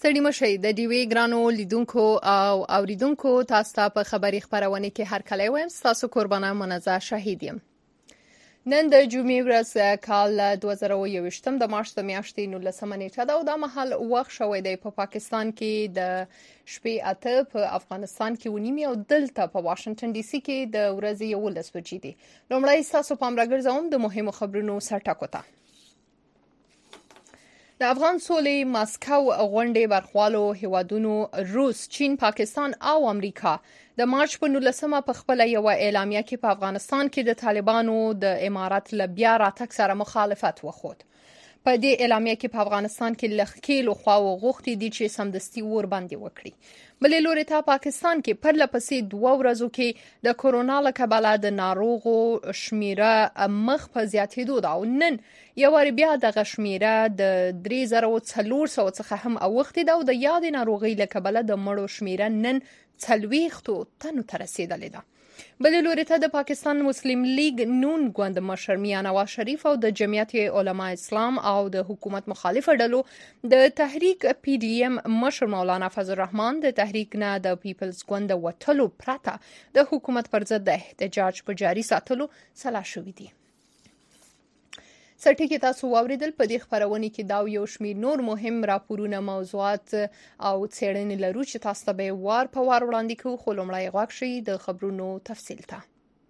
ستړي مشئ د ډیوی ګرانو لیدونکو او اوریدونکو تاسو ته په خبري خبرونه کې هر کله وایم تاسو قربانه منزه شهید یم. نن د جمعې ورځ کال 2021 د مارچ د میاشتې 19 نیټه ده او د محل وخت شوی دی په پاکستان کې د شپې 8 په افغانستان کې ونیمه او دلته په واشنگټن ډي سي کې د ورځې 11 بجې دي. لومړی تاسو پام راګرځوم د مهمو خبرونو سرټکو ته. د افغان سولې ماسکو غونډې برخوالو هیوادونو روس، چین، پاکستان او امریکا د مارچ په 19 په خپل یو اعلامیه کې په افغانستان کې د طالبانو د امارات له بیا راتګ سره مخالفت وښود. په دې اعلامیه کې په افغانستان کې لخکېلو خواو غوښتي دي چې سمدستي ور باندې وکړي. بلې لوري ته پاکستان کې پرله پسې 2 ورځو کې د کورونا له کبله د ناروغو شمیره مخ په زیاتېدو ده او نن یو بیا د شمیره د 3400 څخه هم اوښتې ده او د یادې ناروغۍ له کبله د مړو شمیره نن 40 تنو ته رسیدلې ده. بل لوري ته د پاکستان مسلم لیگ نون ګوند مشر میاں نواز شریف او د جمعیت علماء اسلام او د حکومت مخالف ډلو د تحریک پی ډی ایم مشر مولانا فضل الرحمن د تحریک نه د پیپلز ګوند وټلو پرته د حکومت پر ضد د احتجاج په جاري ساتلو سلا شوې دي. سرټکی تاسو واوریدل په دې خبرونه کې دا یو شمیر نور مهم راپورونه موضوعات او څېړنې لرو چې تاسو ته به وار په وار وړاندې کوو خو لومړی غواړم شي د خبرونو تفصیل ته.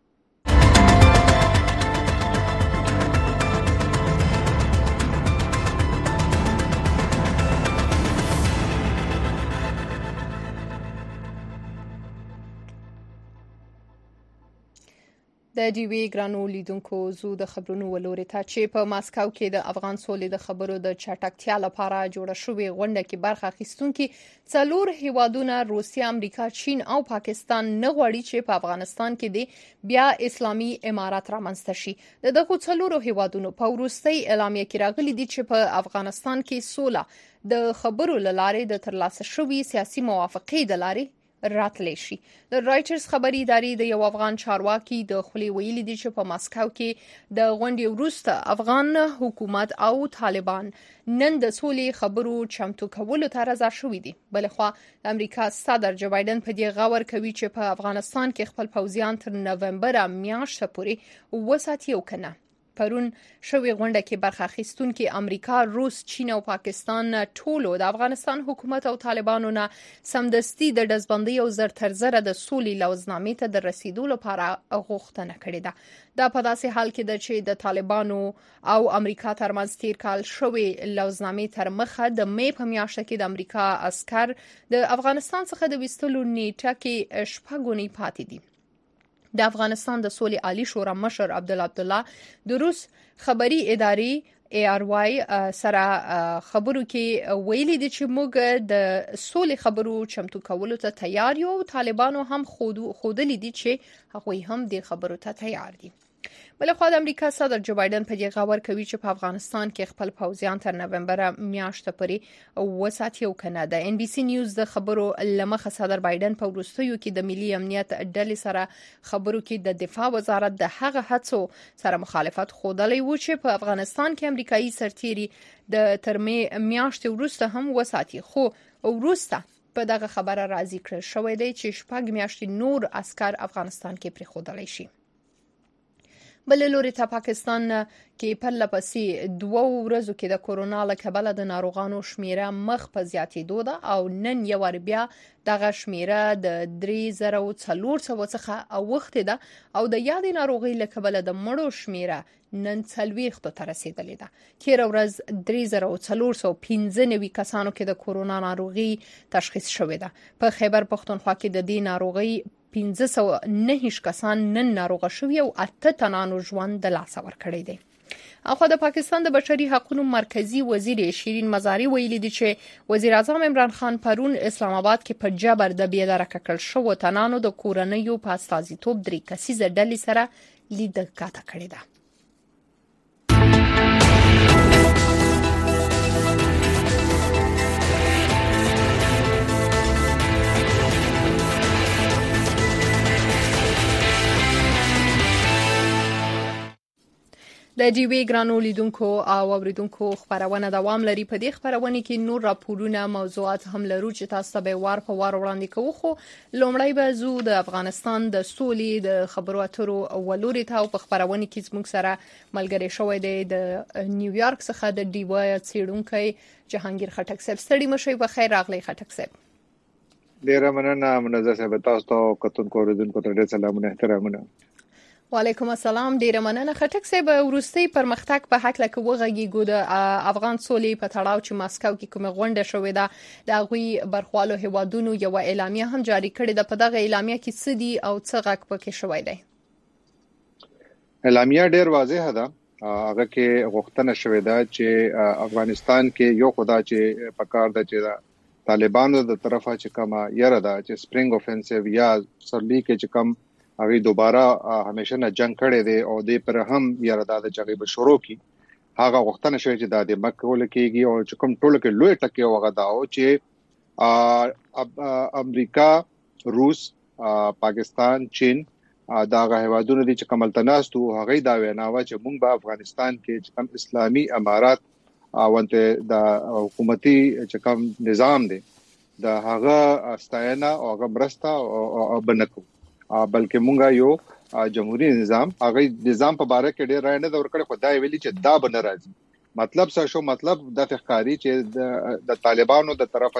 د ډیوی ګرانو لیدونکو زو د خبرونو ولوري ته چې په ماسکو کې د افغان سولې د خبرو د چټکتیا لپاره جوړه شوې غونډه کې برخه اخیستونکي څلور هیوادونه روسیا، امریکا، چین او پاکستان نه غواړي چې په افغانستان کې د بیا اسلامي امارات رامنځته شي. دغه څلورو هیوادونو په وروستي اعلامیه کې راغلي دي چې په افغانستان کې سوله د خبرو لاره د ترلاسه شوې سیاسي موافقې د لارې راتلی شي. د رایټرز خبري ادارې د یو افغان چارواکي د خولي ویلي دي چې په ماسکو کې د غونډې وروسته افغان حکومت او طالبان نن د سولې خبرو چمتو کولو ته رضا شوي دي. بلخوا امریکا صدر جو بایدن په دې غور کوي چې په افغانستان کې خپل پوځیان تر نومبر میاشتې پورې وساتي او کنه. پرون شوی غونډه کې برخه اخیستونکي امریکا، روس، چین او پاکستان ټولو د افغانستان حکومت او طالبانو نه سمدستي د دزبندۍ او زرترزره د سولې لوزنامې ته د رسیدو لپاره غوښتنه کړې ده. دا په داسې حال کې ده چې د طالبانو او امریکا ترمنځ تیر کال شوی لوزنامې تر مخه د مې په میاشت کې د امریکا عسكر د افغانستان څخه د وستلو نیټه کې شپږونی پاتې دي. د افغانستان د سولې عالی شورا مشر عبدالله د روس خبري ادارې ARY سره خبرو کې ویلي دي چې موږ د سولې خبرو چمتو کولو ته تیار یو. طالبانو هم خودلی دي چې هغوی هم د خبرو ته تیار دي. بلخوا د امریکا صدر جو بایدن په دې غور کوي چې په افغانستان کې خپل پوځیان تر نومبر میاشتې پورې وساتي او کنه. د ان بي سي نیوز د خبرو لمخه صدر بایدن په وروستیو کې د ملي امنیت ډلې سره خبرو کې د دفاع وزارت د هغه هڅو سره مخالفت خوده و چې په افغانستان کې امریکایي سرتیري د ترمه میاشتې وروسته هم وساتي. خو وروسته په دغه خبره راضي کړل شوې دی چې شپږ میاشتې نور عسكر افغانستان کې پرې خودلای شي. بل لوري ته پاکستان کې پرله پسې 2 ورځو کې د کورونا له کبله د ناروغانو شمیره مخ په زیاتېدو ده او نن یو بیا دغه شمیره د 3400 څخه اوښتې ده او د یادې ناروغۍ له کبله د مړو شمیره نن 40 ته رسیدلې ده. تیر ورځ 3415 کسانو کې د کورونا ناروغي تشخیص شوې ده. په خیبر پختونخوا کې د دې ناروغي 509 کسان نن ناروغه شوي او 8 تنانو ژوند د لاسه ورکړی دی. اخو د پاکستان د بشري حقوقو مرکزی وزیر شیرین مزاری ویلي دي چې وزیر اعظم عمران خان پرون اسلام آباد کې په جبر د بیداره کړل شو تنانو د کورنیو په استازیتوب 3 کسیزه ډلې سره لیدکاته کړې ده. د ډیوی ګرانو لیدونکو او اوریدونکو خبرونه دوام لري. په دې خبرونه کې نور راپورونه موضوعات هم لرو چې تاسو به وار په وار وړاندې کوو. خو لومړی به زو د افغانستان د سولې د خبرو اترو ولوري ته په خبرونه کې زموږ سره ملګری شوی دی د نیویارک څخه د ډیوی څېړونکی جهانگیر خټک صاحب. ستړي مشئ، په خیر راغلی خټک صاحب. ډیره مننه منزه صاحب، تاسو ته کتونکو اوریدونکو ته ډیر سلامونه احترامونه. وعلیکم السلام. ډیره مننه خټک صاحب. ورستي پرمختګ په حق لکه وغږیږو د افغان سولې په تړاو چې ماسکو کې کومه غونډه شوې ده د غوي برخوالو هوادونو یو اعلامیه هم جاری کړې ده. په دغه اعلامیه کې څه دي او څه غږ پکې شوی دی؟ اعلامیه ډیر واضح ده. هغه کې غوښتنه شوې ده چې افغانستان کې یو خدا چې پکار ده چې طالبانو د طرفه چې کومه یره ده چې سپرینګ اوفنسیو یا سرلی کې چې کوم هغه دوباره همیشه نه جنگ کړي دي او د پر هم یاره د جګړې به شروع کی. هغه غوښتنه شوی چې د مکول کېږي او چې کوم ټول کې لوی ټکی وغه داو چې امریکا، روس، پاکستان، چین دا غهوادونه دي چې کمل تناستو هغه دا ویناوه چې موږ په افغانستان کې چې کوم اسلامي امارات وانته د حکومتي چې کوم نظام دی د هغه استاینا او هغه برستا او بنکو بلکې مونږه یو جمهوریت نظام هغه نظام په باره کې ډیر رائے نه ورکړي. خدای ویلي چې دا بن راځي. مطلب څه شو؟ مطلب د فقاری چې د طالبانو د طرفه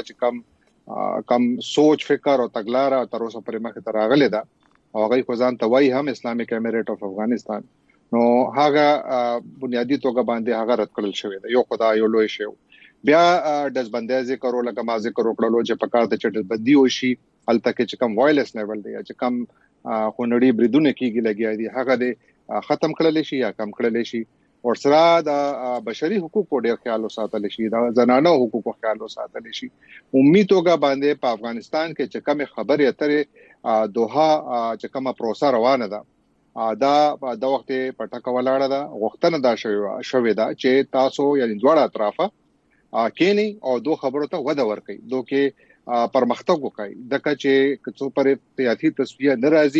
چې کم سوچ فکر او تګلارہ تر اوسه پرې مخه تر راغله ده او هغه کو ځان توای هم اسلامک امارات اف افغانستان نو هغه بنیادی توګه باندې هغه رد کړل شوی ده. یو خدای یو لوی شو بیا د بندیز کړو لکه ما ذکر وکړلو چې پکار د چټ بدی وشي الته کې چې کم وایلنس لیول دی چې کم خونړي بریدونه کیږي لګیا دي هغه د ختم کړل شي یا کم کړل شي او سره د بشري حقوقو ډیر خیال وساتل شي د زنانه حقوقو خیال وساتل شي. امید توګه باندې په افغانستان کې چې کم خبرې اترې دوها چې کومه پروسه روانه ده دا د وخت په ټکو ولاړه ده. غوښتنه دا شوې ده چې تاسو یعنی دواړه اطرافه کینی او دوه خبرو ته وده ورکړي دوی پرمختګ وکړي دغه چې کڅو پر سیاسي تصفیه ناراضي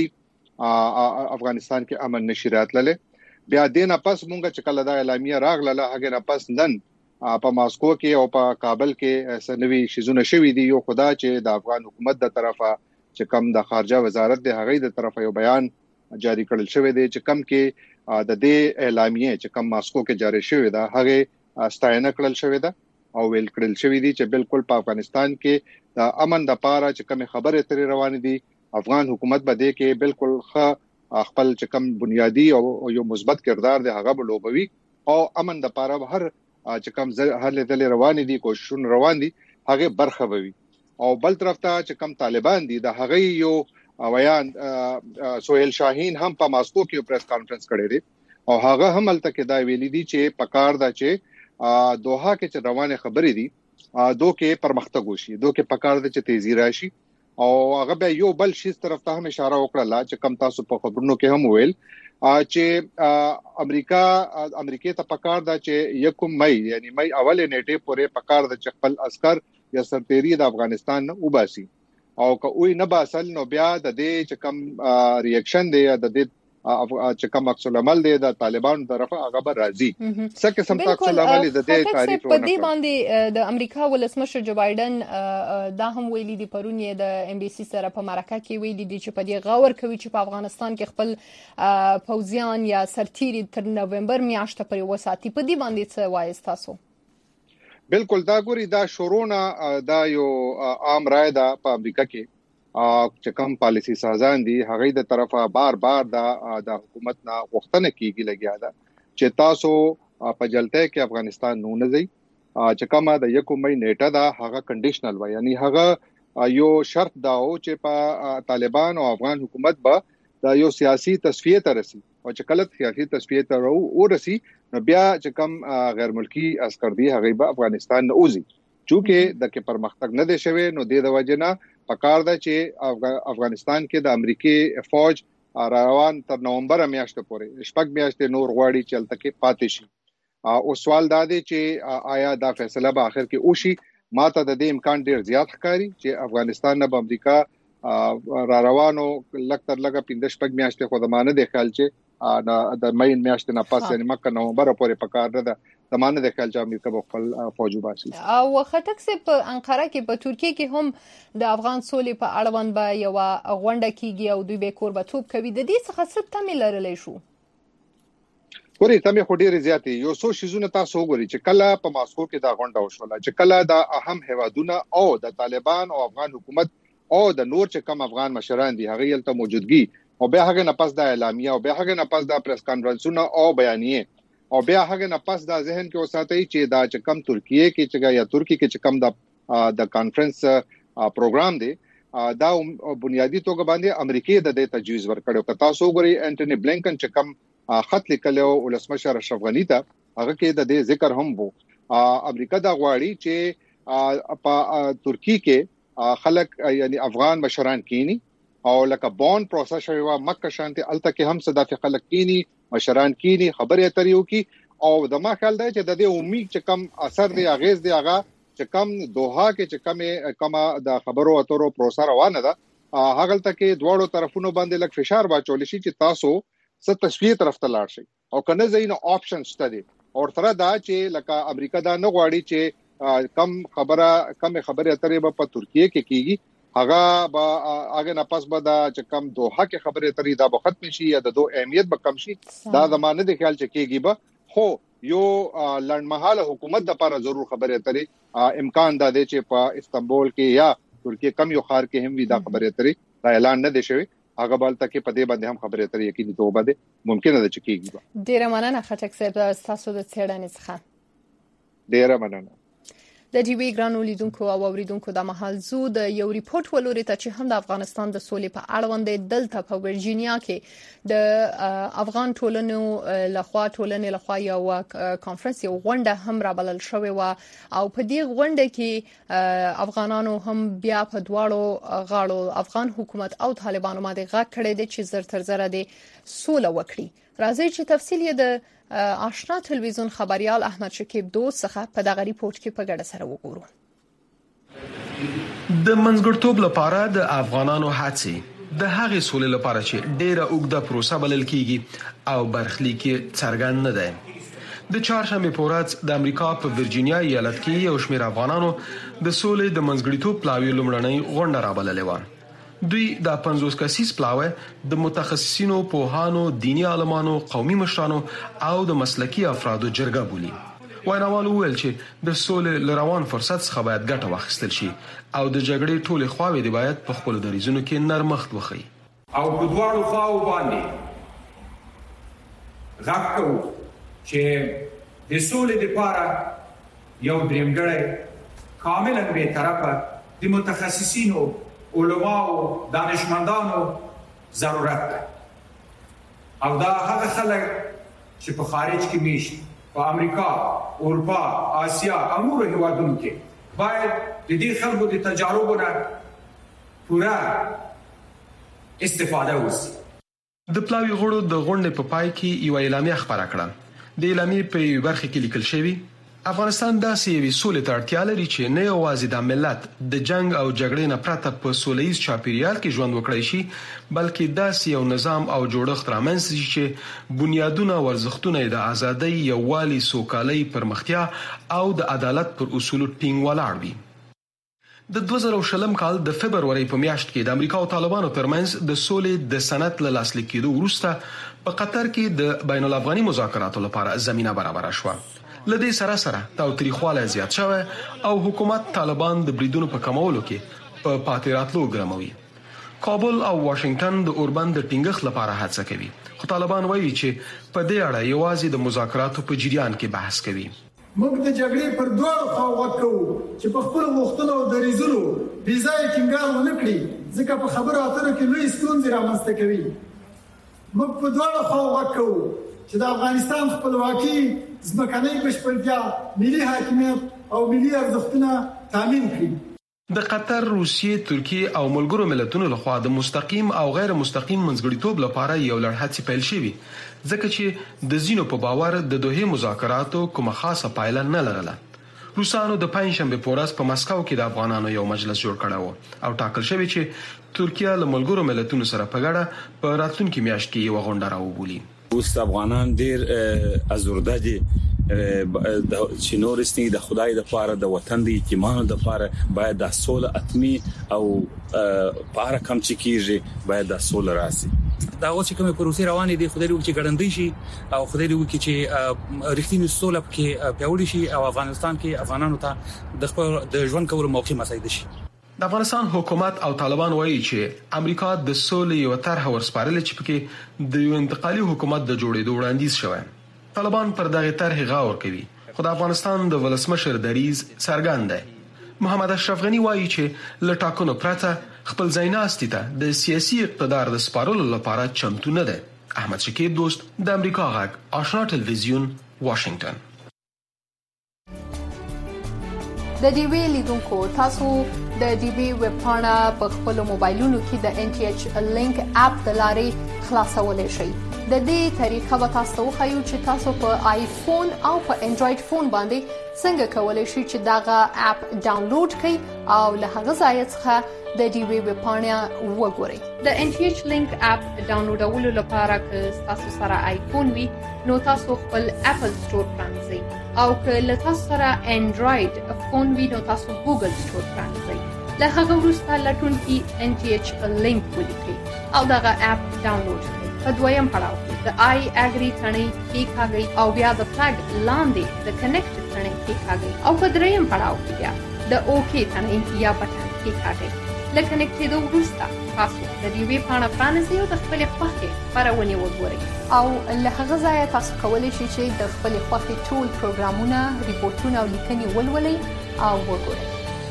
افغانستان کې امن نشي راتلله. بیا دینه پس مونږ چې کله دا اعلامیه راغله هغه نه پس نن په ماسکو کې او په کابل کې سنوي شیزونه شوې دي. یو خدا چې د افغان حکومت د طرفه چې کم د خارجه وزارت د هغې د طرفه یو بیان جاری کړل شوی دی چې کم کې د دې اعلامیه چې کم ماسکو کې جاری شوی دا هغه ستاینه کړل شوی دا او ویل کړل شوی دی چې بالکل په افغانستان کې د امن د پاره چې کوم خبره ترې روان دي افغان حکومت به دې کې بالکل خپل چې کوم بنیادی او یو مثبت کردار دی هغه بلوبوي او امن د پاره هر چې کوم هر لیدل روان دي کوششونه روان دي هغه برخه وي. او بل طرف ته چې کوم طالبان دي د هغه یو ویان سہیل شاهین هم په ماسکو کې پریس کانفرنس کړی دی او هغه هم الته کې دا ویلي دي چې پکار دا چې دوها کې چې روانه خبرې دي دوه کې پرمختګ وشي دوه کې پکار ده چې تیزی راشي او هغه به یو بل شي طرف ته هم اشاره وکړه چې کم تاسو په خبرونو کې هم ویل چې امریکا ته پکار ده چې 1 مئی یعنی مئی اول نیټه پورې پکار ده چې خپل عسكر یا سرتيري د افغانستان نه وباسي او که وې نه باسل نو بیا د دې چې کم ریاکشن دی د دې چې کوم عکس العمل دی د طالبانو طرفه هغه به راځي څه قسم عکس العمل دی د دې کاری په دې باندې د امریکا ولسمشر جو بایدن دا هم ویلي دی پرونی د ام بي سي سره په مرکه کې ویلي دی چې په دې غور کوي چې په افغانستان کې خپل پوځیان یا سرتیري تر نوومبر میاشتې پورې وساتي. په دې باندې څه وایي تاسو؟ بالکل دا ګوري دا شورونه دا یو عام رائے ده په امریکا کې چې کوم پالیسی سازان دي هغه د طرفه بار د حکومت نه غوښتنه کیږي لګیا ده چې تاسو په جلته کې افغانستان نه ځي چې کومه د 1 مئی نیټه ده هغه کنډیشنل وای یعنی هغه یو شرط دا او چې په طالبان او افغان حکومت به د یو سیاسي تصفیه ترسي او چې کله سیاسي تصفیه تر ورسي نو بیا چې کوم غیر ملکی عسكر دي هغه به افغانستان نه اوزي چونکه د کې پرمختګ نه دي شوی نو د وجنه پکار ده چې افغانستان کې د امریکای فوج روان تر نوومبر میاشتې پورې شپږ میاشتې نور غواړي چې الته کې پاتې شي او سوال دا دی چې آیا دا فیصله به اخر کې وشي. ماته د دې امکان ډیر زیات ښکاري چې افغانستان نه امریکا را روانو لکتر لګه 15 میاشتې خو د مانه د خیال چې د مې میاشتې نه پس یعنی مکه نومبر پورې په کار ده زمانه د خپل امریکا په خپل فوج باسي. او خټک سه په انقره کې په ترکیه کې هم د افغان سولې په اړوند به یو غونډه کیږي او دوی به قربتوب کوي. د دې څخه څه تمه لرلې شو؟ ورې تمه خو ډیره زیاتې یو څو شیزونه تاسو وګورئ چې کله په ماسکو کې دا غونډه وشوله چې کله د اهم هیوادونو او د طالبان او افغان حکومت او د نور چې کم افغان مشران دي هغه یلته موجودګي او بیا هغه نه پس د اعلامیه او بیا هغه نه پس د پریس کانفرنسونه او بیانیه او بیا هغه نه پس د ذهن کې وساتئ چې دا چې کم ترکیه کې چې یا ترکی کې چې کم د کانفرنس پروګرام دی دا بنیادی توګه باندې امریکای د دې تجویز ورکړو که تاسو وګورئ انټونی بلینکن چې کم خط لیکلو ولسمشر اشرف غنی ته هغه کې د دې ذکر هم وو. امریکا دا غواړي چې په ترکی کې خلک یعنی افغان مشران کینی او لکه بون پروسس شوی مکه شانتي الته کې هم صدافي خلک کینی مشران کینی خبرې اترې وکي او د ما خیال دی چې د دې امید چې کم اثر دی اغیز دی هغه چې کم دوحه کې چې کم د خبرو اترو پروسه روانه ده هغه تل کې دواړو طرفونو باندې لک فشار واچول شي چې تاسو ست تشویق طرف ته لاړ شي او کنه زین آپشن شته دي او تر دا چې لکه امریکا دا نه غواړي چې کم خبره اترې په ترکیه کې کیږي هغه با هغه نه پس به دا چې کم دوحه کې خبره اترې دا به ختم شي یا د دوه اهمیت به کم شي دا زمانه د خیال چې کیږي به خو یو لړمحاله حکومت د لپاره ضرور خبره اترې امکان دا دی چې په استنبول کې یا ترکیه کم یو خار کې هم وی دا خبره اترې دا اعلان نه دی شوی هغه بل تکي په دې باندې هم خبره اترې یقیني توبه ده ممکنه ده چې کیږي. ډیره مننه خټک صاحب تاسو د څېړنې څخه. ډیره مننه. د ټي وي ګرانو لیدونکو او اوریدونکو د محل زو د یو ریپورت ولوري ته چې هم د افغانستان د سولې په اړوند دلته په ورجینیا کې د افغان ټولنې لخوا یو کانفرنس یو غونډه هم رابلل شوې و او په دې غونډه کې افغانانو هم بیا په دواړو غاړو افغان حکومت او طالبانو باندې غږ کړی دی چې زر تر زر د سوله وکړي. راځي چې تفصیل یې د آشنا تلویزیون خبريال احمد شکیب دوست څخه په دغه ریپورت کې په ګډه سره وګورو. د منځګړتوب لپاره د افغانانو هڅې د هغې سولې لپاره چې ډېره اوږده پروسه بلل کیږي او برخلیک څرګند نه دی. د چهارشنبه په ورځ د امریکا په ورجینیا ایالت کې یو شمېر افغانانو د سولې د منځګړتوب پلاوی لومړنۍ غونډه رابللې و. دوی د 50 کسیز پلاوی د متخصصینو پوهانو دینی عالمانو قومي مشرانو او د مسلکی افرادو جرګه بولی. ویناوال ویل چې د سولې لروان فرصت څخه باید ګټه واخیستل شي او د جګړې ټولې خواوې د باید په خپل دریزونو کې نرمښت وخی او په دواړو خواو باندې غږ کوو چې د سولې لپاره یو درېمګړی کاملا بې طرفه د متخصصینو علماء دانشمندانو ضرورت ده او دا هغه خلک چې په خارج کې میشي په امریکا، اروپا، آسیا او نورو هیوادونو کې باید د دې خلکو د تجاربو نه پوره استفاده وشي. د پلاوی غړو د غونډې په پای کې یو اعلامیه خبره کړه. د اعلامیې په یو برخه کې لیکل شوی افغانستان داسې یو سولې ته اړتیا لري چې نه یوازې د ملت د جنگ او جګړې نه پرته په سولهییز چاپیریال کې ژوند وکړي شي بلکې داسې یو نظام او جوړښت رامنځته شي چې بنیادونه او ارزښتونه د ازادۍ، یووالي، سوکالۍ، پرمختیا او د عدالت پر اصولو ټینګ ولاړ وي. د 2020 کال د فبرवरी په میاشت کې د امریکا او طالبانو ترمنځ د سولې د سند له لاسلیک کېدو وروسته په قطر کې د بین الافغاني مذاکراتو لپاره زمينه برابر شوه. لدې سره تاوتریخواله زیات شوه او حکومت طالبان د بریدونو په کمولو کې په پاتې راتلو ګرموي. کابل او واشنگټن د اوربند د ټینګښت لپاره هڅه کوي خو طالبان وایي چې په دې اړه یوازې د مذاکراتو په جریان کې بحث کوي. موږ د جګړې پر دوه خواو کوو چې په خپل وختونو د ریزونو بيځای ټینګار ونه کړي ځکه په خبرو اترو کې لوی ستونزې رامنځته کوي. موږ په دوه خواو کوو چې د افغانستان خپلواکي، ځمکنۍ بشپړتیا، ملي حاکمیت او ملي ارزښتونه تامین کړي. د قطر، روسیې، ترکیه او ملګرو ملتونو لخوا د مستقیم او غیر مستقیم منځګړیتوب لپاره یو لړ هڅې پیل شوې ځکه چې د زینو په باور د دوه مذاکراتو کومه خاصه پایله نه لرله. روسانو د پنځشنبه په ورځ په مسکو کې د افغانانو یو مجلس جوړ کړی او ټاکل شوی چې ترکیه له ملګرو ملتونو سره په ګډه په راتلونکي میاشت کې یو غونډه راوبولي. اوس افغانان ډیر ازورده دي چې نورستنی د خدای د پاره د وطن د یتیمانو د پاره باید د سول اتمی او پاره کم چې کیږي باید د سول راسي دا اوس کومه پروسه روانه دي خدای دې چې ګړندې شي او خدای دې چې رښتینی سول کې پیوړی شي او افغانستان کې افغانانو ته د ژوند کولو موقع مساعد شي. د افغانستان حکومت او طالبان وایي چې امریکا د سولې یو طرح ورسپارل چې پکې د یو انتقالي حکومت د جوړېدو وړاندیز شوی. طالبان پر دغه طرح غور کوي خو د افغانستان د ولسمشر دریځ څرګند دی. محمد اشرف غنی وایي چې له ټاکنو پرته خپل ځایناستي ته د سیاسي اقتدار د سپارلو لپاره چمتو نه دی. احمد شکیب دوست د امریکا غږ آشنا ټلویزیون واشنگټن. د ډي وی لیدونکو تاسو د ډي وی ویب پاڼه په خپل موبایلونو کې د ان ټي ایچ لینک اپ د لارې خلاصولای شئ. د دې طریقه به تاسو خو چې تاسو په آیفون او په انډراید فون باندې څنګه کولای شئ چې داغه اپ ډاونلوډ کړئ او له هغه ځای څخه د ډي وی ویب پاڼه وګورئ. د ان ټي ایچ لینک اپ ډاونلوډولو لپاره که تاسو سره آیفون وي نو تاسو خپل اپل سٹور پرانځئ او که له تاسو سره انډراید فون وي نو تاسو ګوګل سٹور پرانځئ. له هغه وروسته لټون کې ان ټي ایچ لینک ولیکئ او دغه اپ ډاونلوډ کړئ. په دویم پړاو کې د آی اګری ثنې کې کاږئ او بیا د فلګ لاندې د کنیکټ ثنې کې کاږئ او په دریم پړاو کې بیا د اوکی ثنې یا بټن کې کاږئ. لکه کنیکټېدو وروسته تاسو د دې وی پاڼه پرانیزئ او د خپل خوښې خبرونه وګورئ او له هغه ځایه تاسو کولی شئ چې د خپل خوښې ټول پروګرامونه، ریپورتونه او لیکنې ولولئ او وګورئ.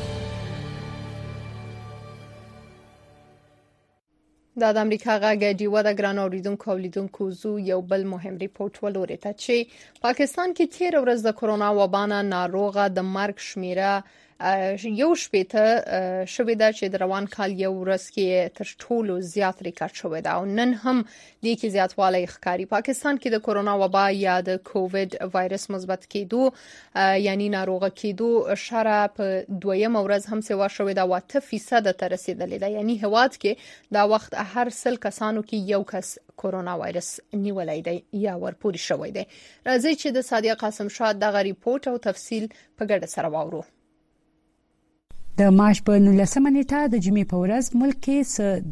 د امریکا غږ ډیوه د ګران اوریدونکو او لیدونکو زو یو بل مهم ریپورت ولوري ته چې پاکستان کې تیر ورځ د کرونا وبا ناروغه د مرګ شمیره یو شپته شوې ده چې د روان کال یو ورځ کې تر ټولو زیات ریکارډ شوی ده او نن هم د کې زیاتوالی ښکاري. پاکستان کې د کرونا وبا یا د کووید وایرس مثبت کېدو یعنی ناروغه کېدو شره په دویم ورځ هم سوا شوې ده 8% ته رسیدلې ده. یعنی هواد کې دا وخت هر 100 کسانو کې یو کس کرونا وایرس نیولای دی یا ورپوري شوی دی. راځي چې د صادق قاسم شاه دغه ریپورت او تفصیل په ګډه سره واورو. د مارچ په 19 نیټه د جمعې په ورځ ملک کې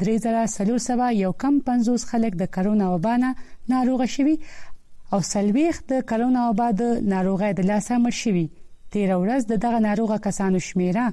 3450 خلک د کرونا وبا ناروغ شوي او سلويخ د کرونا وبا د ناروغۍ د لاسه مړ شوي. تیر ورځ دغه ناروغه کسانو شمیره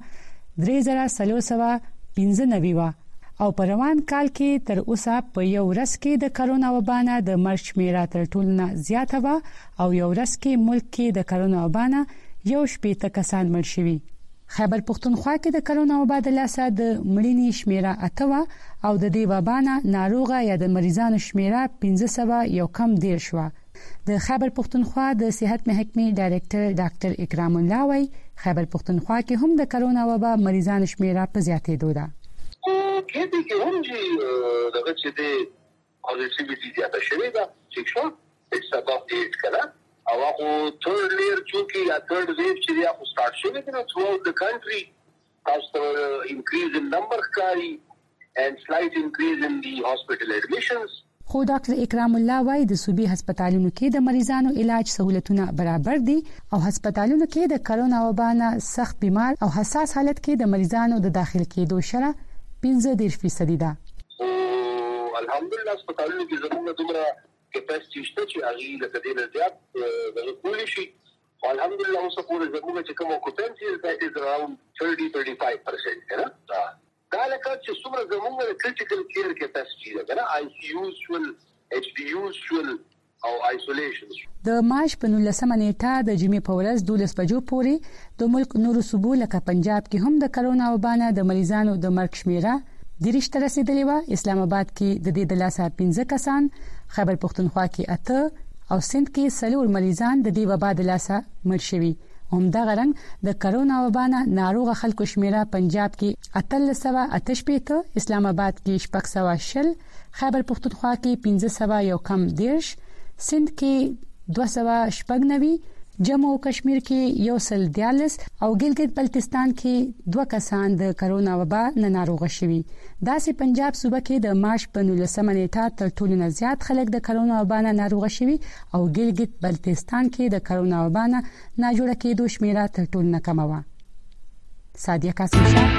3495 و او په روان کال کې تر اوسه په یو ورځ کې د کرونا وبا د مړ شمیره تر ټولو زیاته و او یو ورځ کې ملک کې د کرونا وبا یو شپږ کسان مړ شوي. خیبر پختونخوا کې د کرونا وبا د لاسه د مړینې شمیره 8 او د دې وبا ناروغه یا د مریضانو شمیره 1500 یو کم ډیر شو. د خیبر پختونخوا د صحت محکمې ډایریکټر ډاکټر اکرام الله وای خیبر پختونخوا کې هم د کرونا وبا مریضانو شمیره په زیاتېدو ده. کې دې هم چې دغه چې د پوزټیویټي زیاته شوې ده چې شو it's about 8 کله او هغه ټول لیر چې یا ټول ویو چې یا خو سٹارټ شوی دی نو throughout the country also increase in number کاری and slight increase in the hospital admissions. خو ډاکټر اکرام الله وای د صوبې هسپتالونو کې د مریضانو علاج سہولتونه برابر دي او هسپتالونو کې د کرونا وبا سخت بیمار او حساس حالت کې د مریضانو د داخل کېدو شره 15% ده. الحمدلله هسپتالونو کې زموږ دومره کیپاسټي شته چې هغه له دې زیات د کول شي. الحمدلله اوس په زموږ چې کوم کوپنسي that is around 30-35% نه دا لکه چې څومره زموږ کریټیکل کیر کیپاسټي ده نه ICU شول HDU شول او آیسولیشن. د مارچ په 19 نیټه د جمعې په ورځ 12 بجو پورې د ملک نورو صوبو لکه پنجاب کې هم د کرونا وبا د مریضانو د مرګ شمیره 30 ته رسیدلې و. اسلام آباد کې د دې د لاسه 15 کسان، خیبر پختونخوا کې 8 او سند کې 4 مریضان د دې وبا د لاسه مړ شوي. همدغه رنګ د کرونا وبا ناروغ خلکو شمیره پنجاب کې 1388، اسلام آباد کې 620، خیبر پختونخوا کې 1500 یو کم 10، سند کې 296، جموں و کشمیر کې 142 او ګلګت بلتستان کې 2 کسان د کرونا وبا نه ناروغ شوي. داسې پنجاب صوبه کې د مارچ په 19 نیټه تر ټولو نه زیات خلک د کرونا وبا نه ناروغ شوي او ګلګت بلتستان کې د کرونا وبا نه ناجوړه کېدو شمیره تر ټولو نه کمه وه. سادیه قاسم شاه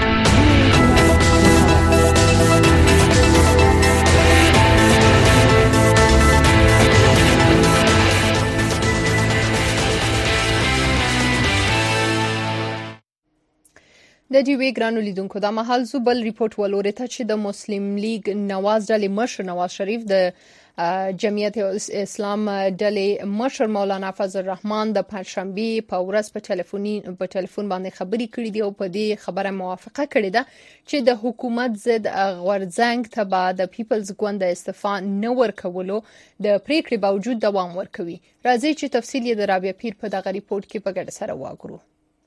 د ډیوی ګرانو لیدونکو د محل زوبل ریپورت ولوري ته چې د مسلم لیگ نواز ډلې مشر نواز شریف د جمعیت اسلام ډلې مشر مولانا فضل الرحمن د پنځشنبه په ورځ په ټلیفون باندې خبري کړې دي او په دې خبره موافقه کړې ده چې د حکومت ضد غورځنګ ته بعد د پیپلز ګوند استعفا نه ورکولو د پریکړې باوجود دوام ورکوي. راځي چې تفصیل یې د رابعه پیر په دغه ریپورت کې په ګډه سره واغورو.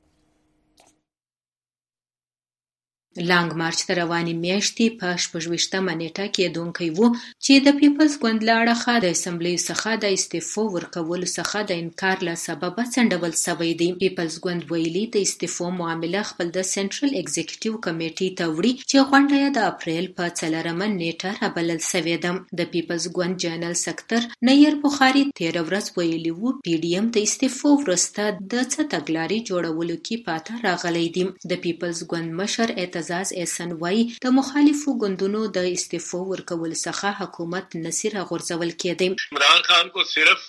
لانګ مارچ تر رواني میاشتې په 28مه نیټه کې دونکي وو چې د پیپلز ګوند لاړه د اسمبلی څخه د استعفا ورکولو څخه د انکار له سبب څنډول شوی دی. پیپلز ګوند ویلي د استعفا معاملې خپل د سنټرل ایگزیکټیو کمیټې ته وړي چې غونډه د اپریل په 4مه نیټه رابلل شوې ده. د پیپلز ګوند جنرال سکرټر نیر بخاری 13 ورځ ویلي وو پی ډی ایم د استعفا ورسته د څه تګلاري جوړولو کې پاته راغلی دی. د پیپلز ګوند مشر اعتزاز احسان وای د مخالفو ګوندونو د استعفا ورکول څخه حکومت نصیر غورځول کېدی. عمران خان کو صرف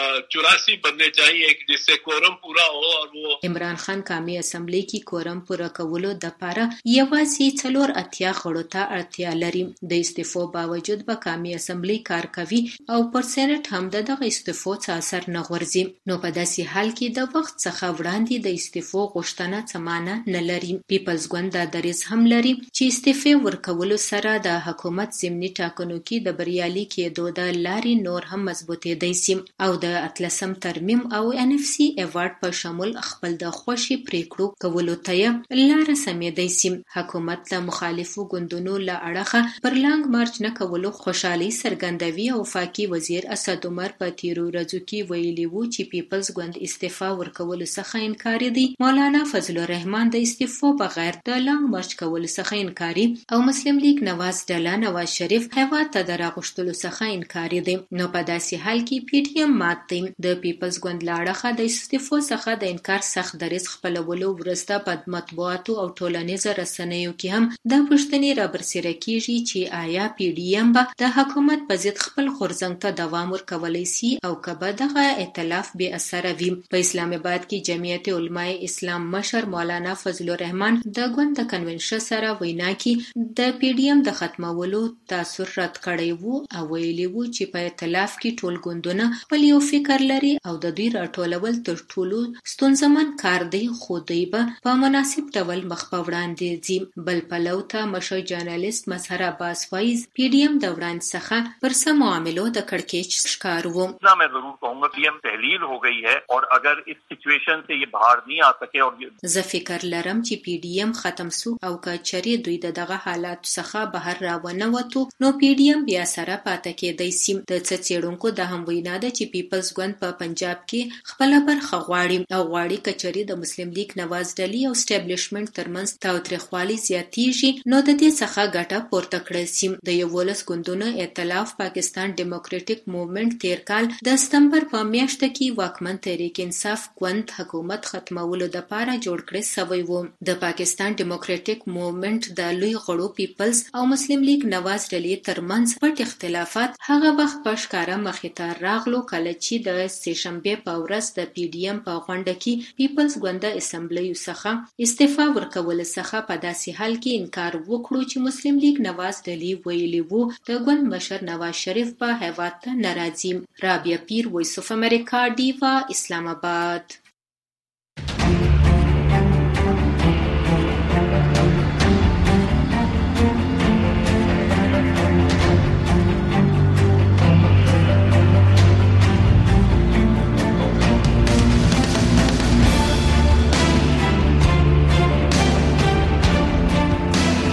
84 بننے چاہیے جس سے کورم پورا ہو اور وہ عمران خان قومي اسمبلی کې کورم پورا کولو د پاره یوازې 4 غړو ته اړتیا لري. د استعفا باوجود به قومي اسمبلی کار کوي او پر سېنات هم دغه استعفا څه اثر نه غورځي. نو په داسې حال کې د وخت څخه وړاندې د استعفا غوښتنه څه معنی نه لري. پیپلز ګوند د دریز هم لري چې استعفا ورکولو سره د حکومت ضمني ټاکنو کې د بریالي کېدو د لارې نور هم مضبوطېدای شي او د 18م ترمیم او ان اف سی ایوارډ په شمول خپل د خوشي پریکړو کولو ته لار سمېدای شي. حکومت له مخالفو ګوندونو له اړخه پر لانګ مارچ نه کولو خوشحالي څرګندوي او وفاقي وزیر اسد عمر په تیرو ورځو کې ویلي وو چې پیپلز ګوند استعفا ورکولو څخه انکار دي. مولانا فضل الرحمن د استعفا بغیر د لانګ مارچ کولو څخه انکاري او مسلم لیگ نواز ډله نواز شریف هیواد ته د راغښتلو څخه انکاري دي. نو په داسې حال کې پی ډی ایم مات دی. د پیپلز ګوند لاړه د استعفا څخه د انکار سخت دریځ خپلولو وروسته په مطبوعاتو او ټولنیزو رسنیو کې هم د پوښتنې رابرسېره کیږي چې آیا پی ډی ایم به د حکومت په ضد خپل غورځنګ ته دوام ورکولی سي او که به دغه ائتلاف بې اثره وي. په اسلام آباد کې جمعیت علماء اسلام مشر مولانا فضل الرحمن د ګوند د کنونشن سره وینا کې د پی ډی ایم د ختمولو تاثر رد کړی وو او ویلي وو چې په ائتلاف کې ټول ګوندونه خپل یو فکر لري او د دوی راټولول تر ټولو ستونزمن کار دی خو دوی به په مناسب ډول مخ په وړاندې ځي. بل پلو ته مشر جرنالست مظهر عباس وایز پی ډی ایم د وړاندې څخه پر سم معاملو د کړکېچ ښکار وو. میں ضرور کہوں گا پی ایم تحلیل ہو گئی ہے اور اگر اس سچویشن سے یہ باہر نہیں آ سکے اور زه فکر لرم چې پی ډی ایم ختم سو او کچري دوی دغه حالات څخه بهر راونه وته نو پی ډی ایم بیا سره پاتې کېدای شي. د څېړونکو د هم وینا ده چې پیپلز ګوند په پنجاب کې خپل برخه غواړي او غواړي کچري د مسلم لیگ نواز ډلې او اسټابلیشمنت ترمنځ تاوتریخوالي زیاتیږي نو د دې څخه ګټه پورته کړی شي. د 11 ګوندونو ائتلاف پاکستان ډیموکراټک موومېنټ تیر کال د سپتمبر په میاشت کې واکمن تحریک انصاف ګوند حکومت ختمولو لپاره جوړ کړی شوی و. د پاکستان ډیموکراټک موومېنټ د لوی غړو پیپلز او مسلم لیگ نواز ډلې ترمنځ پټ اختلافات هغه وخت په ښکاره مخې ته راغلو کله چې د سهشنبه په ورځ د پی ډی ایم په غونډه کې پیپلز ګوند اسمبلی څخه استعفا ورکول څخه په داسې حال کې انکار وکړو چې مسلم لیگ نواز ډلې ویلي وو د ګوند مشر نواز شریف په هیواد ته ناراضي. رابعه پیر وایس اف امریکا ډیوا اسلام آباد.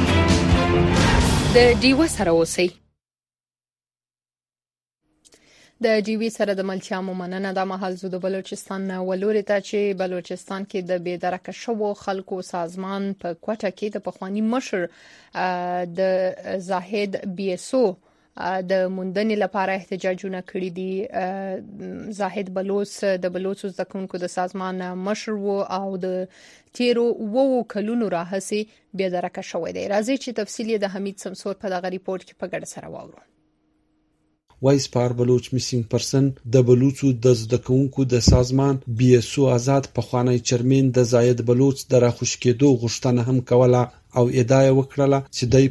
د ډیوا سره اوسئ. د جیوی سره د ملتیا مننه د محل زو د بلوچستان ولوري ته چې بلوچستان کې د بېدرکه شوو خلکو سازمان په کوټه کې د پخوانی مشر د زاهد بیسو د موندنې لپاره احتجاجونه کړي دي. زاهد بلوچ د بلوچ زکونکو د سازمان مشر وو او د تیرو وو کلونو راهسي بېدرکه شوی دی. راځي چې تفصیلی د حمید سمسور په دغه ریپورت کې په ګډه سره واورو. وایس پار بلوچ میسینګ پرسن د بلوچو د زدکونکو د سازمان بی اس او آزاد په خوانی چرمن د زاید بلوچ د راخوش کېدو غوښتنه هم کوله او ادعا وکړه چې د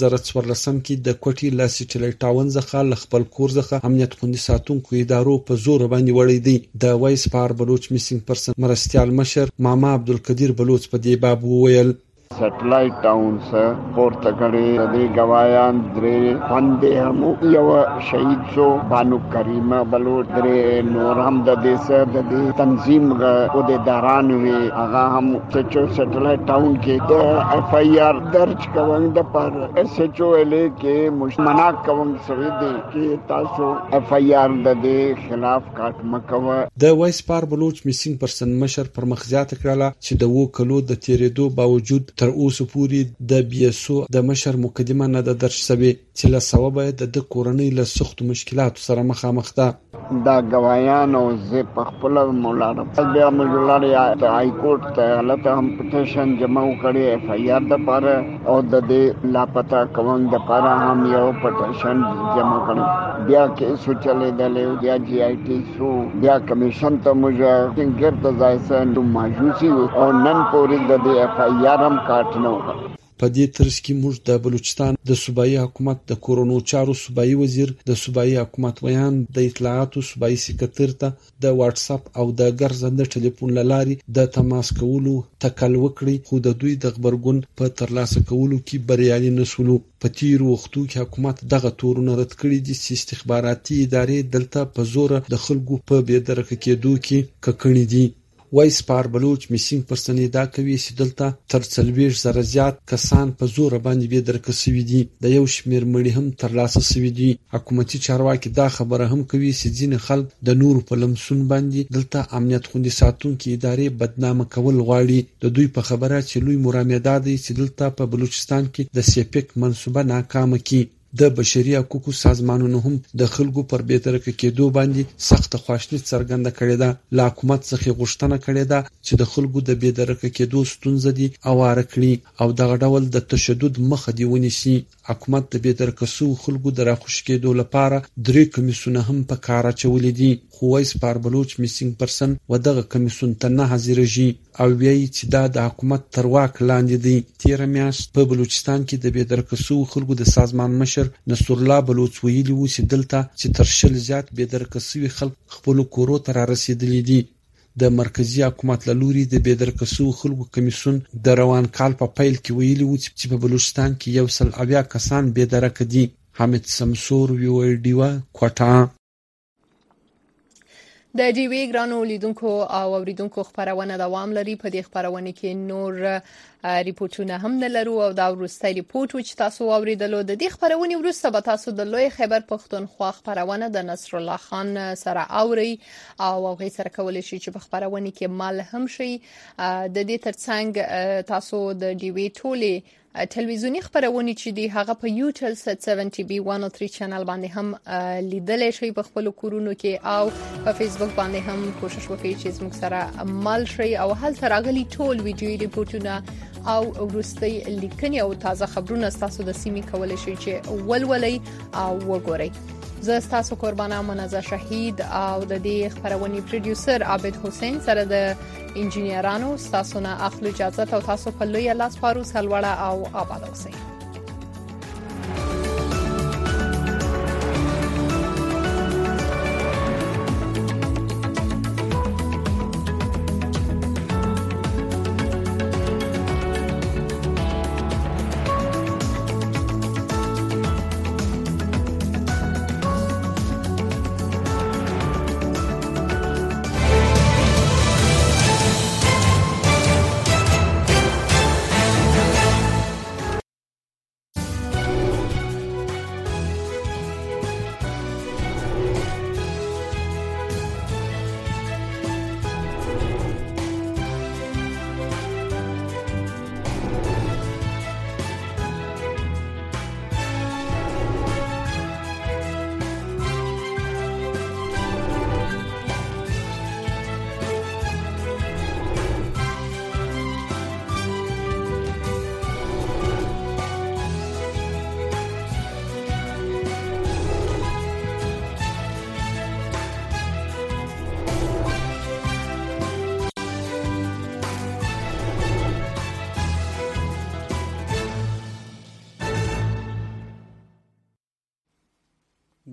2014 کې د کوټي لا سټیلایټ ټاون څخه خپل کور څخه امنیت خوندي ساتونکو ادارو په زور باندې وړي دي. د وایس پار بلوچ میسینګ پرسن مرستيال مشر ماما عبدالقدیر بلوچ په دې باب وویل سټلایټ ټاون سره پورته کړي د غوايان درې باندې هم یو شهید شو بانو کریمه بلوچ درې نور هم د دې د تنظیم او د داران وی هغه هم چې سټلایټ ټاون کې د اف ای آر درج کوم د پر اس ایچ او ال کې مشمنا کوم سوي دي چې تاسو اف ای آر د دې خلاف کاټمه کوي. د وایس پار بلوچ میسینګ پرسن مشر پر مخزیات کړه چې د وو کلو د تیریدو باوجود تر اوسه پورې د بی اس او د مشر مقدمه نه د درش سوي چې له سبب د کورنۍ له سخت مشکلات سره مخامخ ده. دا غوايان او زه په خپل مولانا بیا مولانا هاي کورټ ته لته هم پټیشن جمع کړي اف ای آر د پر او د دې لاپتا کوم د پر هم یو پټیشن جمع کړي بیا کې سوچلې دلې بیا جی آی ټی سو بیا کمیشن ته موږ څنګه د ځایسن د ماجوسی او نن پورې د دې اف ای آر هم کاټ نه په دې ترڅ کې موږ د بلوچستان د صوبایي حکومت د کورونو چارو صوبایي وزیر د صوبایي حکومت ویان د اطلاعاتو صوبایي سکرټر ته د واتس اپ او د ګرځنده ټلیفون لاري د تماس کولو تکل وکړي خو د دوی د خبرګون په ترلاسه کولو کې بریالي نسولو. په تیر وختو کې حکومت دغه تورونه رد کړي دي چې استخباراتي ادارې دلته په زور د خلکو په بېدرکه کېدو کې ککړې دي. وایس پار بلوچ میسینګ پرسن دا کوي چې دلته تر 40,000 زیات کسان په زور باندې بېدرکه شوي دي. د یو شمیر مړي هم ترلاسه شوي دي. حکومتي چارواکي دا خبره هم کوي چې ځینې خلک د نورو په لمسون باندې دلته امنیت خوندي ساتونکو ادارې بدنامه کول غواړي. د دوی په خبره چې لوی مرامدا دي چې دلته په بلوچستان کې د سیپک منسوبه ناکامه کی. د بشري حقوقو سازمانونو هم د خلکو پر بېدرکه کېدو باندې سخت خواشنی څرګنده کړې ده. له حکومت څخه غوښتنه کړې ده چې د خلکو د بېدرکه کېدو ستونزې دي اواره کړي او دغه ډول د تشدد مخه دی ونیسي. حکومت د بېدرکه شو خلکو د راخوش کېدو لپاره 3 کمیسونه هم په کار اچولې دي. خو وایس پار بلوچ میسینګ پرسن و دغه کمیسون ته نه حاضرېږي او وایي چې دا د حکومت تر واک لاندې دی. تیر میاشت په بلوچستان کې د بېدرکه شو خلکو د سازمان مشر نصر الله بلوچ ویلي و چې دلته چې تر 100 زیات بېدرکه شوي خلک خپل کورو ته رسیدلي دي. د مرکزی حکومت لوري د بېدرکه شو خلکو کمیسون د روان کال په پیل کې ویلي و چې په بلوچستان کې 170 کسان بېدرکه دي. حمید سمسور وی ډیوا کوټه. د جیوی ګرانو لیدونکو او اوریدونکو خبرونه دوام لري. په دې خبرونه کې نور ریپورتونه هم لرو او دا وروستي ریپورت چې تاسو اوریدلو د دې خبرونه وروسته به تاسو د لوی خیبر پښتونخوا خبرونه د نصر الله خان سره اوري او هغه سره کولای شي چې په خبرونه کې مال هم شي. د دې ترڅنګ تاسو د جیوی ټولي ټلویزیونی خبرونه چې دی هغه په یوټل 70 بي 103 چینل باندې هم لیدل شي په خپل کورونو کې او په فیسبوک باندې هم کوشش وکړئ چې زموږ سره مل شي او هل ترغلي ټول ویډیو ریپورتونه او وروستي لیکنې او تازه خبرونه تاسو د سیمې کولای شي چې ولولئ او وګورئ. زه تاسو قربانه منازه شهید او د دې خبرونې پروډوسر عابد حسین سره د انجینرانو تاسو نه اخلو اجازه او تاسو په لوی لاس فاروق سلوړه او آباد اوسئ.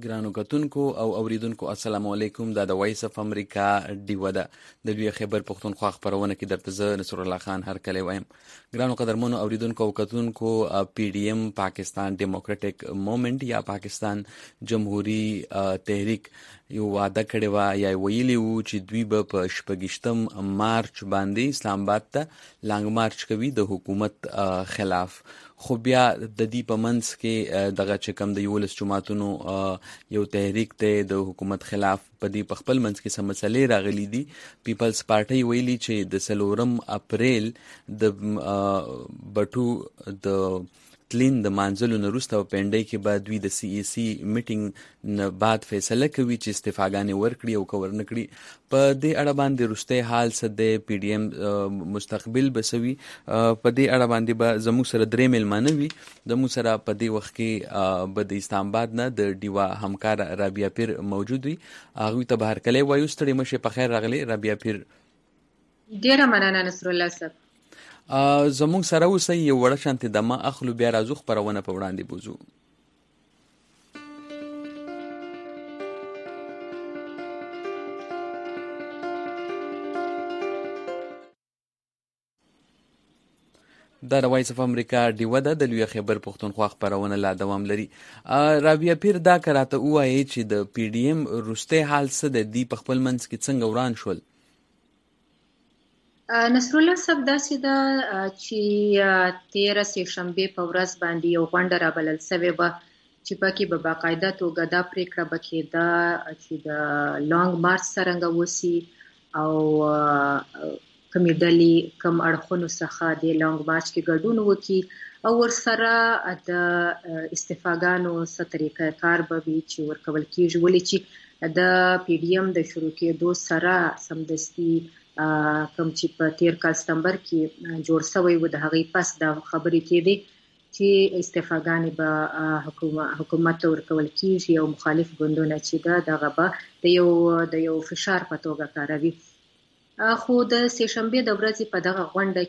ګرانو کتونکو او اوریدونکو السلام علیکم. دا د وایس اف امریکا ډیوه ده د لوی خیبر پښتونخوا خبرونه کې درته زه نصر الله خان هر کله وایم. ګرانو قدرمنو اوریدونکو او کتونکو پی ډی ایم پاکستان ډیموکراټک موومېنټ یا پاکستان جمهوریت تحریک یو وعده کړې و یا ویلي وو چې دوی به په 28 مارچ باندې اسلام آباد ته لانګ مارچ کوي د حکومت خلاف. خو بیا د دې په منځ کې دغه چې کوم د 11 جماعتونو یو تحریک ته د حکومت خلاف په دې په خپل منځ کې سم مسلې راغلي دي. پیپلز پارټي ویلي چې د 4 اپریل د بټو د تلین د مانځلو نه وروسته په پنډۍ کې بعد دوی د سی ای سی میټینګ نه بعد فیصله کوي چې استعفاګانې ورکړي او کور نه کړي. په دې اړه باندې وروستی حال څه دی، پی ډی ایم مستقبل بسوي، په دې اړه باندې به زموږ سره 3 میلمانه وي. زموږ سره په دې وخت کې به د اسلام آباد نه د ډیوا همکار رابعه پیر موجود وي. هغوی ته به هرکلی وایو. ستړي مه شئ، په خیر راغلی رابعه پیر. ډیره مننه نصر الله صاحب. زموږ سره اوسئ، یو وړه شانتې دمه اخلو، بیا راځو خپرونه په وړاندې بوځو. دا د وایس اف امریکا ډیوه ده د لوی خیبر پښتونخوا خبرونه لا دوام لري. رابعه پیر دا کراته وایي چې د پی ډی ایم وروستی حال څه د دې په خپل منځ کې څنګه وران شول؟ نصر الله صاحب داسې ده چې 13 سهشنبې په ورځ باندې یو غونډه رابلل سوې وه چې پکې به باقاعده توګه دا پریکړه به کېده چې د لانګ مارچ څرنګه وسي او کومې ډلې کوم اړخونو څخه د لانګ مارچ کې ګډون وکړي او ورسره د استعفاګانو څه طریقه کار به وي چې ورکول کېږي. ولې چې د پی ډی ایم د شروع کېدو سره سمدستي کوم چې په 13 کال سپتمبر کې جوړ شوی و د هغې پس دا خبرې کېدې چې استعفاګانې به حکومت ته ورکول کېږي او مخالف ګوندونه چې دغه به د یو فشار په توګه کاروي. خو د سهشنبې د ورځې په دغه غونډه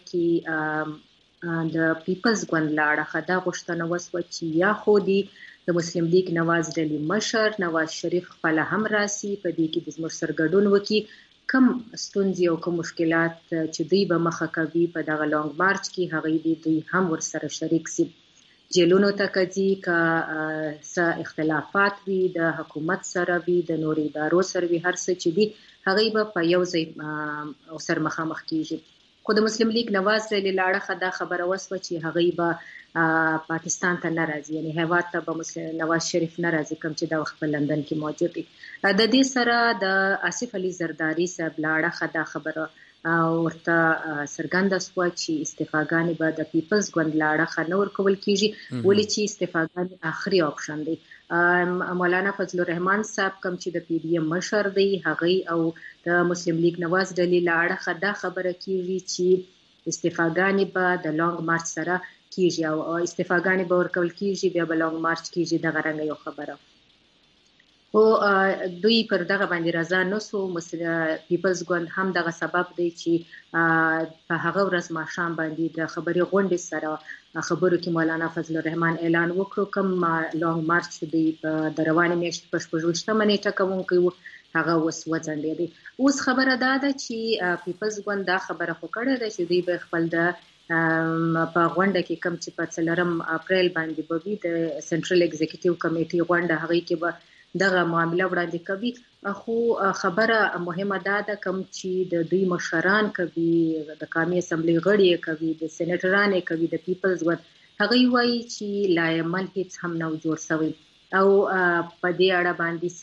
کې د پیپلز ګوند له اړخه دا غوښتنه وسوه چې یا خو د مسلم لیگ نواز ډلې مشر نواز شریف خپله هم راسي، په دې کې د زموږ سره ګډون وکړي، کم ستونزې او کم مشکلات چې دوی به مخه کوي په دغه لانګ مارچ کې هغوی دوی هم ورسره شریک سي. جیلونو ته که ځي، که څه اختلافات وي د حکومت سره وي د نورو ادارو سره وي، هر څه چې دي هغوی به په یو ځای سر مخامخ کېږي. خو د مسلم لیگ نواز ډلې له اړخه دا خبره وسوه چې هغوی به پاکستان ته نه راځي، یعنې هیواد ته به نواز شریف نه راځي، کوم چې دا وخت په لندن کې موجود وي. د دې سره د آصف علي زرداري صاحب له اړخه دا خبره ورته څرګنده شوه چې استعفاګانې به د پیپلز ګوند له اړخه نه ورکول کېږي، ولې چې استعفاګانې آخري آپشن دی. مولانا فضل الرحمن صاحب کوم چې د پی ډی ایم مشر دی، هغوی او د مسلم لیگ نواز ډلې له اړخه دا خبره کېږي چې استعفاګانې به د لانګ مارچ سره کېږي او استعفاګانې به ورکول کېږي، بیا به لانګ مارچ کېږي. دغه رنګه یو خبره خو دوی پر دغه باندې رضا نه سو. پیپلز ګوند هم دغه سبب دی چې په هغه ورځ ماښام باندې د خبري غونډې سره خبرو کې مولانا فضل الرحمن اعلان وکړو کوم لانګ مارچ دی د روانې میاشتې په 26 نیټه کوونکی و هغه اوس وځنډېدی. اوس خبره دا ده چې پیپلز ګوند دا خبره خو کړې ده چې دوی به خپل د په غونډه کې کوم چې په 4 اپریل باندې به وي د سنټرل ایگزیکټیو کمیټې غونډه، هغې کې به دغه معامله وړاندې کوي. خو خبره مهمه ده کوم چې د دوی مشران کوي، د قومي اسمبلی غړي کوي، د سېنیټران کوي، د پیپلز ګوند، هغوی وایي چې لایمل هیڅ هم نه جوړ شوی او په دې اړه باندې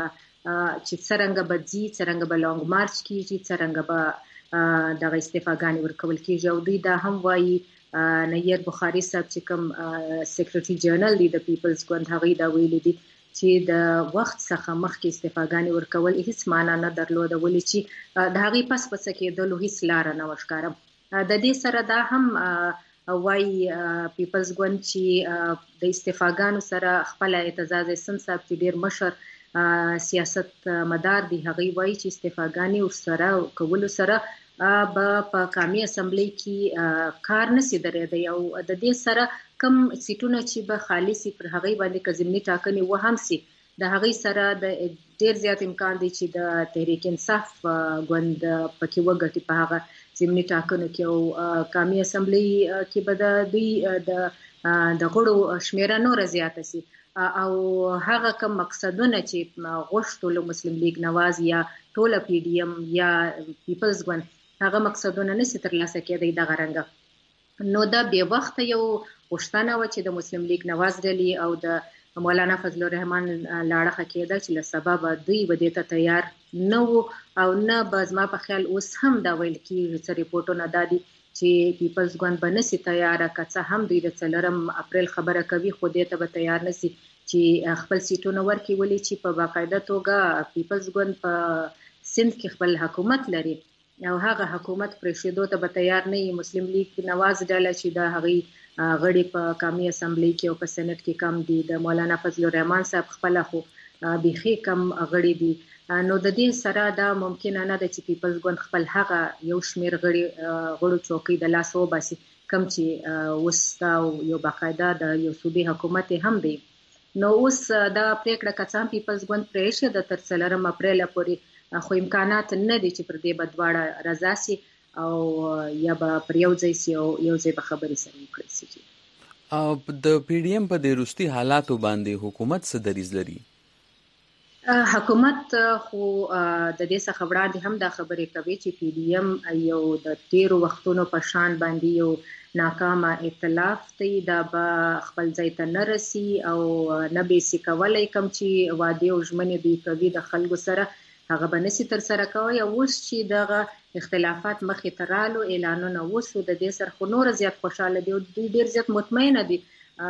چې څرنګه به ځي، څرنګه به لانګ مارچ کېږي، څرنګه به دغه استعفاګانې ورکول کېږي. او دوی دا هم وایي، نیر بخاري صاحب چې کوم سیکرټري جنرال دی د پیپلز ګوند، هغوی دا ویلي دي چې د وخت څخه مخکې استعفاګانې ورکول هیڅ معنا نه درلوده، ولې چې د هغې پس پسه کېدلو هیڅ لاره نه وه ښکاره. د دې سره دا هم وایي پیپلز ګوند چې د استعفاګانو سره خپله اعتزاز احسن صاحب چې ډېر مشر سیاست مدار دی، هغوی وایي چې استعفاګانې ورسره کولو سره به په قومي اسمبلی کې کار نشي درېدی او د دې سره کم سیټونه چې به خالي سي پر هغوی باندې که ضمني ټاکنې وهم سي د هغې سره د ډېر زیات امکان دی چې د تحریک انصاف ګوند پکې وګټي په هغه ضمني ټاکنو کې او قومي اسمبلی کې به د دوی د غړو شمیره نوره زیاته سي او هغه کوم مقصدونه چې غوښتل مسلم لیگ نواز یا ټوله پی ډی ایم یا پیپلز ګوند هغه مقصدونه نشي ترلاسه کېدای دغه رنګه نو دا بې وخته یو غوښتنه وه چې د مسلم لیگ نواز ډلې او د مولانا فضل الرحمن لاړه کېده چې له سببه دوی به دې ته تیار نه وو او نه به زما په خیال اوس هم دا ویل کېږي چې ریپورټونه دا دي چې پیپلز ګوند به نشي تیاره که څه هم دوی د 4 اپریل خبره کوي خو دې ته به تیار نشي چې خپل سیټونه ورکړي ولې چې په باقاعده توګه پیپلز ګوند په سند کې خپل حکومت لري او هغه حکومت پرېښودو ته به تیار نه وي مسلم لیگ نواز ډله چې د هغې غړي په قومي اسمبلی کې او په سینټ کې کم دي د مولانا فضل الرحمن صاحب خپله خو بیخي کم غړي دي نو د دې سره دا ممکنه نه ده چې پیپلز ګوند خپل هغه یو شمیر غړو چوکۍ د لاس وباسي کم چې اوس دا یو باقاعده د یو صوبې حکومت هم دی نو اوس دا پریکړه که څه هم پیپلز ګوند پرېښې ده تر 4 اپریل پورې خو امکانات نه دي چې پر دې به دواړه رضا سي او یا به پر یو ځای سي او یو ځای به خبرې سره وکړي سي د پی ډی ایم په دې وروستي حالاتو باندې حکومت څه دریځ لري حکومت خو د دې څخه وړاندې هم دا خبرې کوي چې پی ډی ایم یو د تیرو وختونو په شان باندې یو ناکامه ائتلاف دی دا به خپل ځای ته نه رسي او نه به سي کولی کوم چې وعدې او ژمنې دوی کوي د خلکو سره هغه به نسي ترسره کوي او اوس چې دغه اختلافات مخې ته رالو اعلانونه وشو د دې سره خو نور زیات خوشاله دي او دوی ډېر زیات مطمئنه دي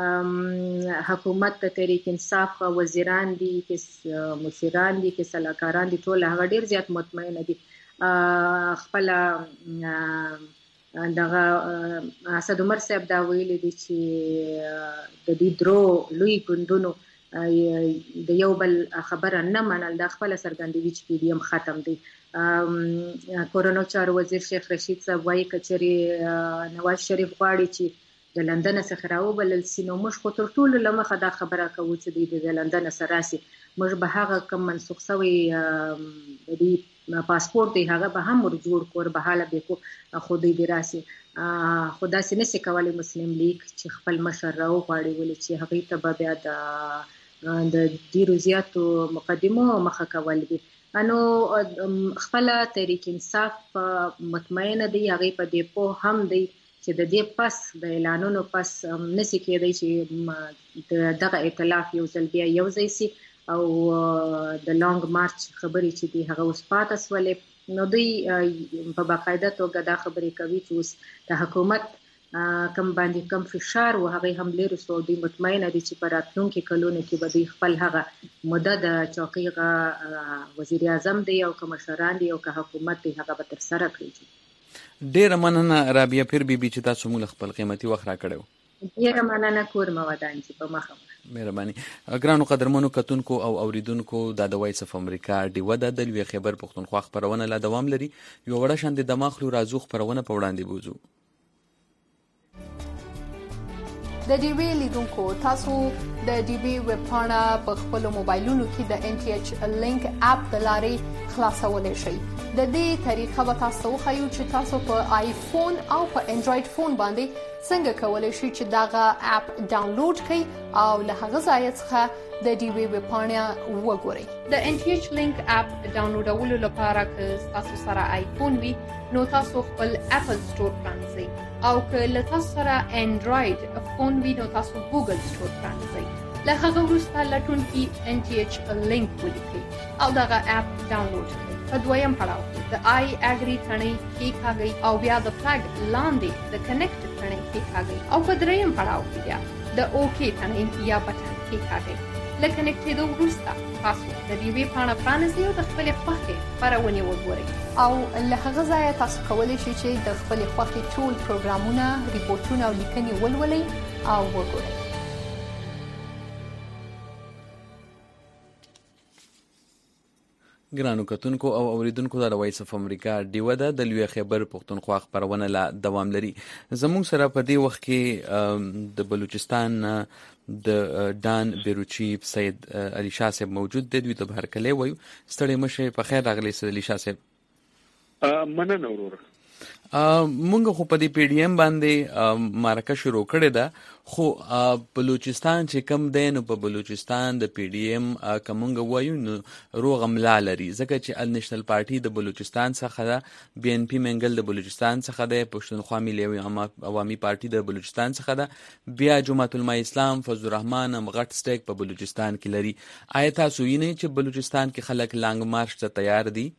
حکومت د تحریک انصاف وزیران دي کې مشران دي کې سلاکاران دي ټول هغه ډیر زیات مطمئنه دي خپل دغه اسد عمر صاحب دا ویلي دي چې د دې درو لوی ګوندونو د یو بل خبره نه منل د خپل سرګندوي چې پی ډی ایم ختم دي کورونو چارو وزیر شیخ رشید صاحب وایي کچري نواز شریف غواړي چې د لندن څخه راوبلل سي نو موږ خو تر ټولو له مخه دا خبره کوو چې دوی د لندن سره راسي موږ به هغه کوم منسوخ شوی د دې پاسپورت دی هغه به هم ور جوړ کور به حاله به کو خو دوی راسي خو داسې نشي کولی مسلم لیگ چې خپل مشر راوغواړي ولې چې هغې ته به بیا د ډېرو زیاتو مقدمو مخه کول دي نو خپل تحریک انصاف مطمئنه دی هغې په دې پوه هم دی چې د دې پس د اعلانونو پس نشي کېدای چې دغه ائتلاف یو ځل بیا یو ځای سي او د لانګ مارچ خبرې چې دي هغه اوس پاتې سولې نو دوی په باقاعده توګه دا خبرې کوي چې اوس د حکومت کم باندې کم فشار او هغه هم لري سو دوی مطمئنه دي چې په راتلونکي کلونو کې به دوی خپل هغه مدد چوکۍ وزیر اعظم دی او که مشران دي او که حکومت دی هغه به ترسره کړي ډیره مننه رابعه پیر بیبي چې تاسو موږ خپل قیمتي وخت راکړو ډیره مننه کور مو ودان چې په مخه مهرباني ګرانو قدرمنو کتونکو او اوریدونکو د وایس اف امریکا ډیوه د لوی خبر پښتونخوا خبرونه لا دوام لري یو وړه شاند د مخلو رازو خبرونه په وړاندې بوزو د ډیوی لیدونکو تاسو د ډیوی ویب پاڼه په خپل موبایلونو کې د ان ټي ایچ لینک اپ د لارې خلاصولای شئ د دې طریقه به تاسو خو چې تاسو په آیفون او په انډراید فون باندې څنګه کولای شئ چې داغه اپ ډاونلوډ کړئ او له هغه ځای څخه د ډیوی ویب پاڼه وګورئ د ان ټي ایچ لینک اپ ډاونلوډولو لپاره که تاسو سره آیفون وي نو تاسو خپل اپل سٹور پرانځئ او که له تاسو سره انډراید فون وي نو تاسو ګوګل سٹور پرانځئ له هغه وروسته لټون کې ان ټي ایچ لینک ولیکئ او دغه اپ ډاونلوډ کړئ په دویم پړاو کې د آی اګری ثنې کې کاږئ او بیا د فلګ لاندې د کنیکټ ثنې کې کاږئ او په دریم پړاو کې بیا د اوکی ثنې یا بټن کې کاږئ لکه کنیکټېدو وروسته تاسو د ډیوی پاڼه پرانیزئ او د خپلې خوښې خپرونې وګورئ او له هغه ځایه تاسو کولی شئ چې د خپلې خوښې ټول پروګرامونه ریپورټونه او لیکنې ولولئ او وګورئ ګرانو کتونکو او اوریدونکو د وایس اف امریکا ډیوه د لوی خیبر پښتونخوا خبرونه لا دوام لري. زموږ سره په دې وخت کې د بلوچستان د ډان بیروچی سید علي شاه صاحب موجود دی. دوی ته بهر کله وایو ستړي مشه په خیر راغلی سید علي شاه صاحب. مننه ورور. مونږ خو په دې پی ډی ایم باندې مارکه شروع کړې ده، خو بلوچستان چې کم دی نو په بلوچستان د پی ډی ایم کومنګ وایو نو روغ ملا لري، ځکه چې النیشنل پارټي د بلوچستان څخه ده، بی ان پی منګل د بلوچستان څخه ده، پښتونخوا ملي عوامي پارټي د بلوچستان څخه ده، بیا جماعت العلماء اسلام فضل الرحمن غټ سټیک په بلوچستان کې لري. آیا تاسو وینئ چې بلوچستان کې خلک لانګ مارچ ته تیار دي؟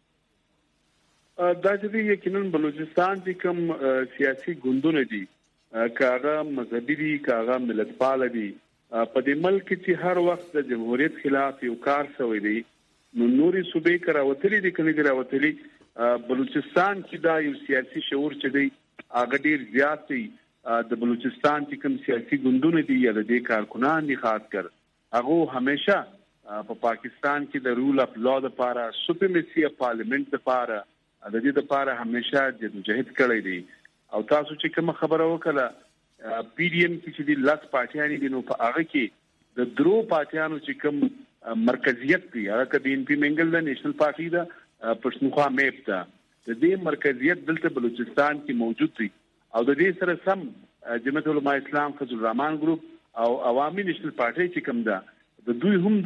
دا چې یقینا بلوچستان چې کوم سیاسي ګوندونه دي، کاغه مذهبي دي کاغه ملتپال دي، په دې ملک چې هر وخت د جمهوریت خلاف یو کار شوی دی، نو نوري صوبې کراوتلي دي کله کراوتلي. بلوچستان کې دا یو سیاسي شعور چې دی هغه ډیر زیات دی. د بلوچستان چې کوم سیاسي ګوندونه دي یا د دې کارکنان دي، خاص کر هغه همیشه په پاکستان کې د رول اف لا لپاره، سپریمسی اف پارلیمنت لپاره، د دې لپاره همیشه جدوجہد کړی دی. او تاسو چې کوم خبره وکړه پی ډی ایم کې چې د لاس پارټیان دي، نو په هغه کې د درو پارټیانو چې کوم مرکزیت دی، هغه د ان پی منګل د نېشنل پارټي دا پښتونخوا میپ ده، د دې مرکزیت دلته بلوچستان کې موجود دی. او د دې سره سم جماعت العلماء اسلام فضل الرحمن ګروپ او عوامي نېشنل پارټي چې کوم ده، د دوی هم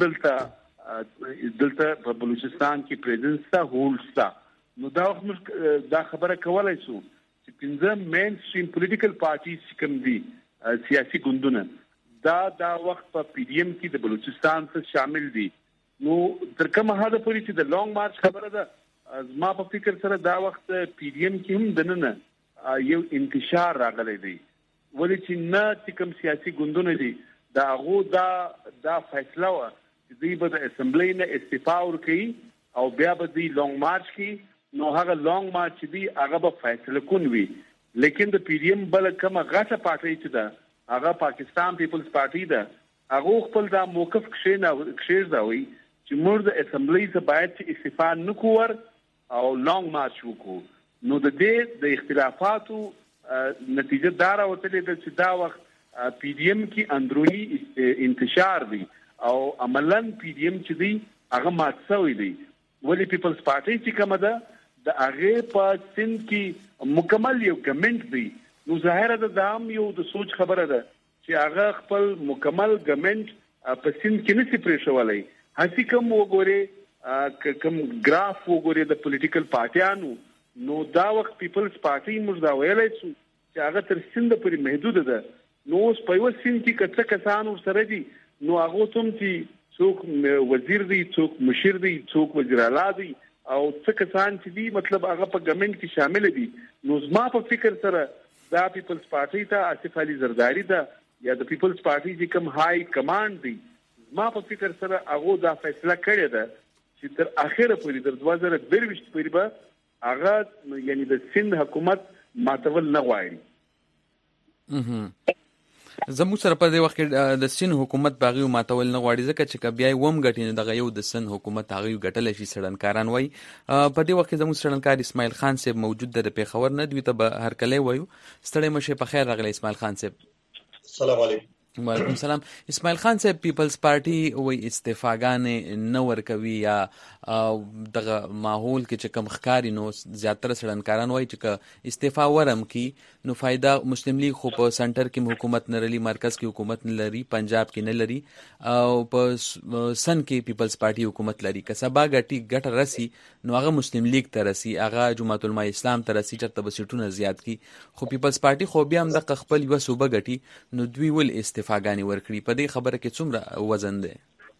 دلته په بلوچستان کې پریزنس تا هولډ تا. نو دا خبره کولای شو چې پنځه مین سټریم پولیټیکل پارټیز کوم دي سیاسي ګوندونه دا وخت په پی ډی ایم کې د بلوچستان سره شامل دي. نو تر کومه حد پورې چې د لانګ مارچ خبره ده، زما په فکر سره دا وخت پی ډی ایم کې هم دننه یو انتشار راغلی دی، ولې چې نه چې کوم سیاسي ګوندونه دي دا هغه دا فیصله و چې دوی به د اسمبلی نه استعفا ورکړي او بیا به دوی لانګ مارچ کې، نو هغه لانګ مارچ دی هغه به فیصله کون وي. لیکن د پی ډی ایم بل کومه غټه پارټي چې ده هغه پاکستان پیپلز پارټي ده، هغه خپل دا موقف کښېږدوي چې موږ د اسمبلی څخه باید چې استعفا نکوور او لانګ مارچ وکړو. نو د دې د اختلافاتو نتیجه دا راوتلې ده چې دا وخت پی ډی ایم کې اندرونی انتشار دی او عملاً پی ډی ایم چې دی هغه مات شوی دی. ولې پیپلز پارټي چې کومه ده د هغه په سند کې مکمل یو ګمنټ دی، نو ظاهره ده دا هم یو د سوچ خبره ده چې هغه خپل مکمل ګمنټ په سند کې نشي پرېښولی. هسې کوم وګورې کوم ګراف وګورې د پولیټیکل پارټیانو، نو دا وخت پیپلز پارټي موږ دا ویلی شو چې هغه تر سند پورې محدوده ده. نو اوس په یوه سند کې که څه کسان ورسره دي، نو هغه ته هم چې څوک وزیر دی، څوک مشیر دی، څوک وزیر اعلی دی، او څه کسان چې دي مطلب هغه په ګمنټ کې شامل دي. نو زما په فکر سره دا پیپلز پارټي ته آصف علي زرداری ده یا د پیپلز پارټي چې کوم های کمانډ دی، زما په فکر سره هغه دا فیصله کړې ده چې تر اخره پورې تر 2023 پورې به هغه یعنی د سند حکومت ماتول نه غواړي. زموږ سره په دې وخت کې د سین حکومت باغي ماتول نه غواړي، ځکه چې کبیا ووم غټینه دغه یو د سن حکومت هغه غټل شي سړنکاران وای. په دې وخت کې زموږ سړنکار اسماعیل خان صاحب موجود دی د پیښور نه، دوی ته به هر کله وایو ستړي مشه په خیر راغلی اسماعیل خان صاحب. السلام علیکم. وعلیکم السلام. اسماعیل خان صاحب پیپلز پارټي وای استعفاګانې نه ورکوي یا دغه ماحول کې چې کم ښکاری، نو زیاتره سړنکاران وای چې استعفا ورم کی نو فائدہ مسلم لیگ خو په سنټر کې حکومت نه لري، مرکز کې حکومت نه لري، پنجاب کې نه لري، او په سن کې پیپلز پارټي حکومت لري. که سبا ګټه رسی نو هغه مسلم لیگ ته رسی، هغه جماعت العلماء اسلام ته رسی، چرته به سیټونه زیات کی. خو پیپلز پارټي خو بیا هم د خپل یو صوبه ګټي، نو دوی ول استعفاګانی ورکړي. په دې خبره کې څومره وزن دی؟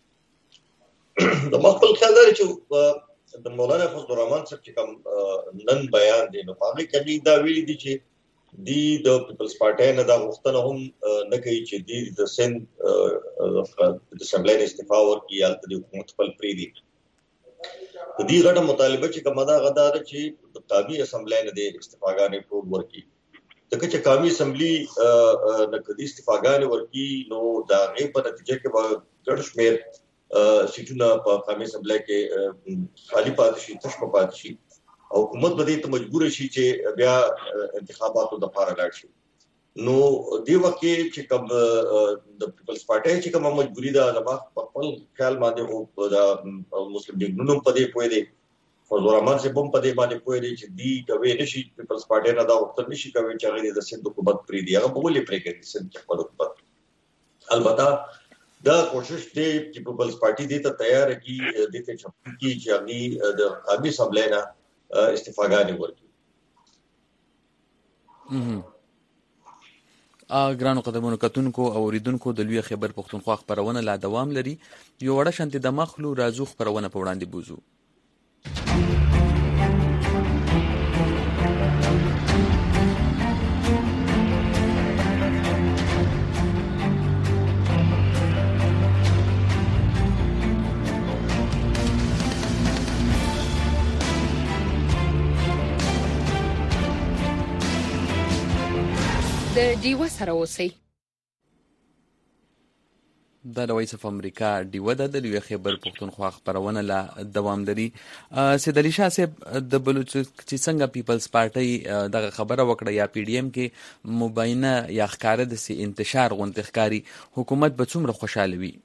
د خپل خیال لري چې د مولانا فضل الرحمن صاحب چې کوم نن بیان دی، نو هغه کې دا ویلي دي چې دی د پیپلز پارټي نه دا غوښتنه هم نه کوي چې دی د سند د اسمبلی استعفا ورکړي یا د حکومت خپل پری دي. د دې غټه مطالبه چې کومه ده غدا ده چې د قومي اسمبلی نه د استعفاګانې ټول ورکړي. ځکه چې قومي اسمبلی نه کدي استعفاګانې ورکړي، نو دا غي په نتیجه کې به ګډ شمیر سیټونه په قومي اسمبلی کې خالی پاتې شي، تش پاتې شي او حکومت به ته مجبور شي چې بیا انتخاباتو د لپاره لاړ شي. نو دی وخت کې چې کوم د پیپلز پارټي چې کوم مجبوری ده د خپل خیال باندې او د مسلم لیگ نوم په دې پوي دي فضل الرحمن سے بم په دې باندې پوي دي چې دی کوي نشي پیپلز پارټي نه دا وخت نشي کوي چې هغه د سند حکومت پری دی هغه بولې پرې کوي سند حکومت. البته دا کوشش دی چې پیپلز پارټي دې ته تیار کی دې ته چې هغه د قومي اسمبلی نه استفاده ورکړي. ګرانو قدرمنو کتونکو او اوریدونکو د لوی خبر پښتونخوا خبرونه لا دوام لري. یو وړه شانتي د مخلو رازو خبرونه په وړاندې بوزو. د ډیوه سره اوسئ. د وایس اف امریکا ډیوه د لوی خبر پښتونخوا خبرونه لا دوام لري. سید علي شاه صاحب د بلوچستان څنګه پیپلز پارټي د خبره وکړه یا پی ډی ایم کې مبینه یا ښکار د سي انتشار غونډخکاری حکومت به څومره خوشاله وي؟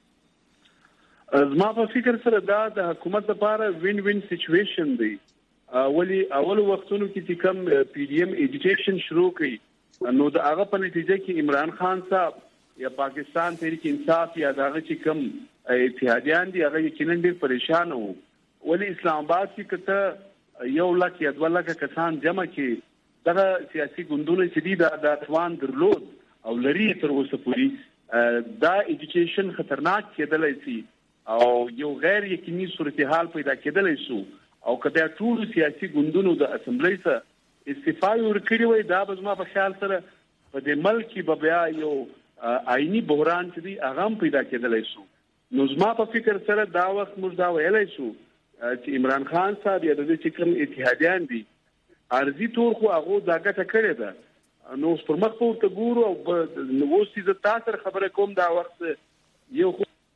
زما په فکر سره دا د حکومت لپاره وین وین سچويشن دی. ولی اول وختونو کې چې کوم پی ډی ایم ایجیټیشن شروع کړي نو د هغه په نتیجه کې عمران خان صاحب یا پاکستان تحریک انصاف یا دغه چې کوم اتحادیان دي هغه یقینا ډېر پریشان وو. ولی اسلام آباد کې کته 1 لک یا 2 لک کسان جمع کې دغه سیاسي ګوندونه چې دي د توان درلود او لري تر اوسه پورې دا ایجوکیشن خطرناک کېدلی شي او یو غیر یقیني صورتحال پیدا کېدلی شو او کله ټول سیاسي ګوندونو د اسمبلی سره استعفاء ورکړي وي دا به زما په خیال سره په دې ملک کې بیا یو آئینی بحران چې دی هغه پیدا کېدلی شو. نو زما په فکر سره دا وخت موږ دا ویلی شو چې عمران خان صاحب یا د دې چې کوم اتحادیان دي ارزي تور خو هغه دا ګټه کړې ده. نو پر مخ ورته ګورو او نو اوس چې تاسو سره خبره کوم دا وخت یو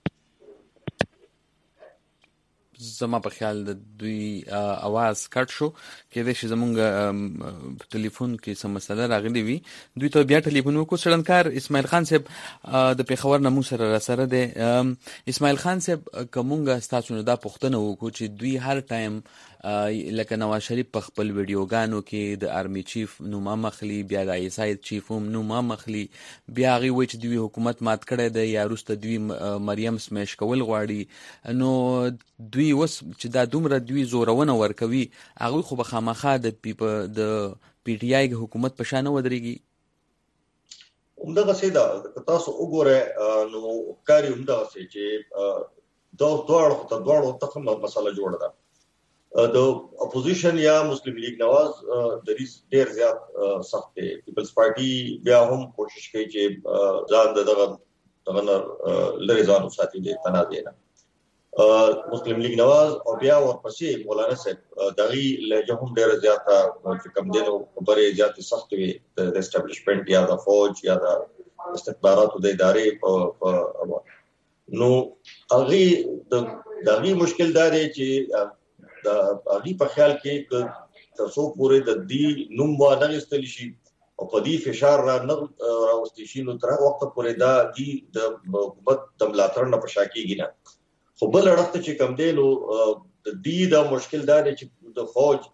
زما په خیال د دوی اواز کټ شو کېدای شي زمونږ ټلیفون کې سم مسله راغلی وي. دوی ته بیا ټلیفون وکړو. څړنکار اسماعیل خان صاحب د پیښور نه مو سره دی. اسماعیل خان صاحب کومګه تاسو نه دا پوښتنه وکړو چې دوی هر ټایم لکه نواز شریف په خپل ویډیوګانو کې د آرمی چیف نوم مخلي بیا د ایساید چیف نوم مخلي بیا غي وای چې دوی حکومت مات کړی دی یا روسته دوی مریم سمیش کول غواړي. نو دوی وس چې دا دومره دوی زورونه ورکوي هغه خو به خامخا د پی ټی آی حکومت په شان ودرېږي. همدغه سیده تاسو وګوره نو کاری همدغه سي چې دا دوړو ته کومه مسله جوړه ده. د اپوزیشن یا مسلم لیگ نواز د ډیر زیات سخت دی. پیپلز پارټي بیا هم کوشش کوي چې ځان دغه لری ځان وساتي د تنازع نه. مسلم لیگ نواز او بیا ورپسې مولانا صاحب دغه لهجه هم ډیر زیات چې کم دینو بلې زیات سخت وي د اسټابلیشمنت یا د فوج یا د استخباراتو د ادارې په نو هغه دغه مشکل دا دی چې د هغه په خیال کې تاسو پورې د دې نوم باندې غستل شي او په دې فشار را نه راوستي شي نو تر وخت پورې دا د حکومت د ملاتړ نه پښاکیږي نه. خو بل اړخ چې کم دی نو د دې د مشکل دا دی چې د فوج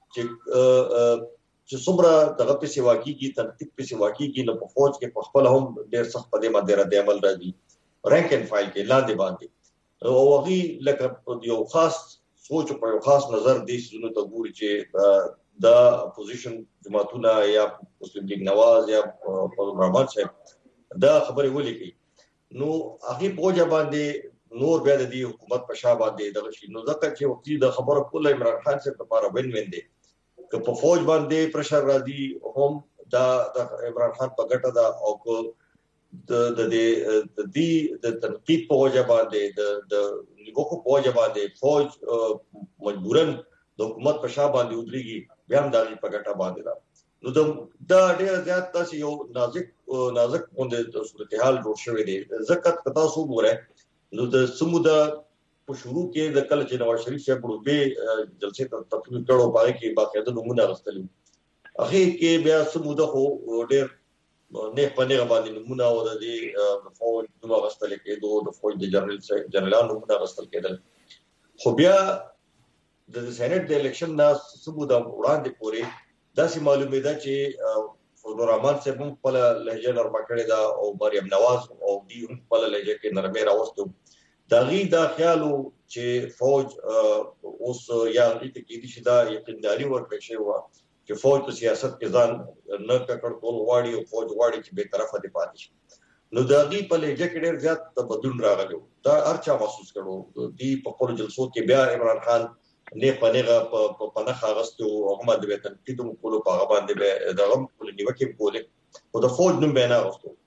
چې څومره دغه په سیوا کېږي تنقید په سیوا کېږي نو په فوج کې په خپل هم ډېر سخت په دې باندې رد عمل راځي رانک اینڈ فایل کې لاندې باندې او هغه لکه یو خاص سوچ په یو خاص نظر دې سونو ته ګوري چې دا اپوزیشن جماعتونه یا مسلم لیگ نواز یا فضل الرحمن صاحب دا خبرې ولیکي نو هغه بوجا باندې نور بیا د دې حکومت په شا باندې دغه شي نو ځکه چې وختي د خبره کوله عمران خان صاحب لپاره وین وین دی که په فوج باندې پرشر راځي هم دا د عمران خان په ګټه دا او د تنقید په وجه باندې د نیوکو په وجه باندې فوج مجبورن د حکومت په شا باندې ودرېږي بیا هم دغه په ګټه باندې دا نو دا ډېر زیات تاسو یو نازک باندې صورتحال جوړ شوی دی ځکه تاسو وګورئ نو د سموده په شروع کې د کله چې نواز شریف صاحب په جلسې ته تقریر کړو پای کې باقاعده نمونه غوښتل هغه کې بیا سموده خو ډېر نه پنه باندې نمونه او د فوج نو غوښتل کېدو د فوج د جنرالانو نمونه غوښتل کېدل خو بیا د سېنات د الیکشن نه سموده وړاندې پورې داسې معلومه ده چې فضل الرحمن صاحب هم په لهجه نرمه کړې ده او مریم نواز او دی هم په لهجه کې نرمه راوستو داغي دا خیالو چې فوج اوس یا دې کې دي چې دا یقینداري ورکړي شي وا چې فوج په سیاست کې ځان نه کړ کول واړي او فوج واړي چې به طرفه دي پاتې شي نو داغي په لهجه کې ډېر زیات تبدل راغلی دا هرچا محسوس کړو دی په خپل جلسو کې بیا عمران خان نه پنهغه په پنهخه غستو هغه د وطن کې دوم کولو په هغه باندې به دغه کول نیوکه کوله او د فوج نوم بیان غوښتو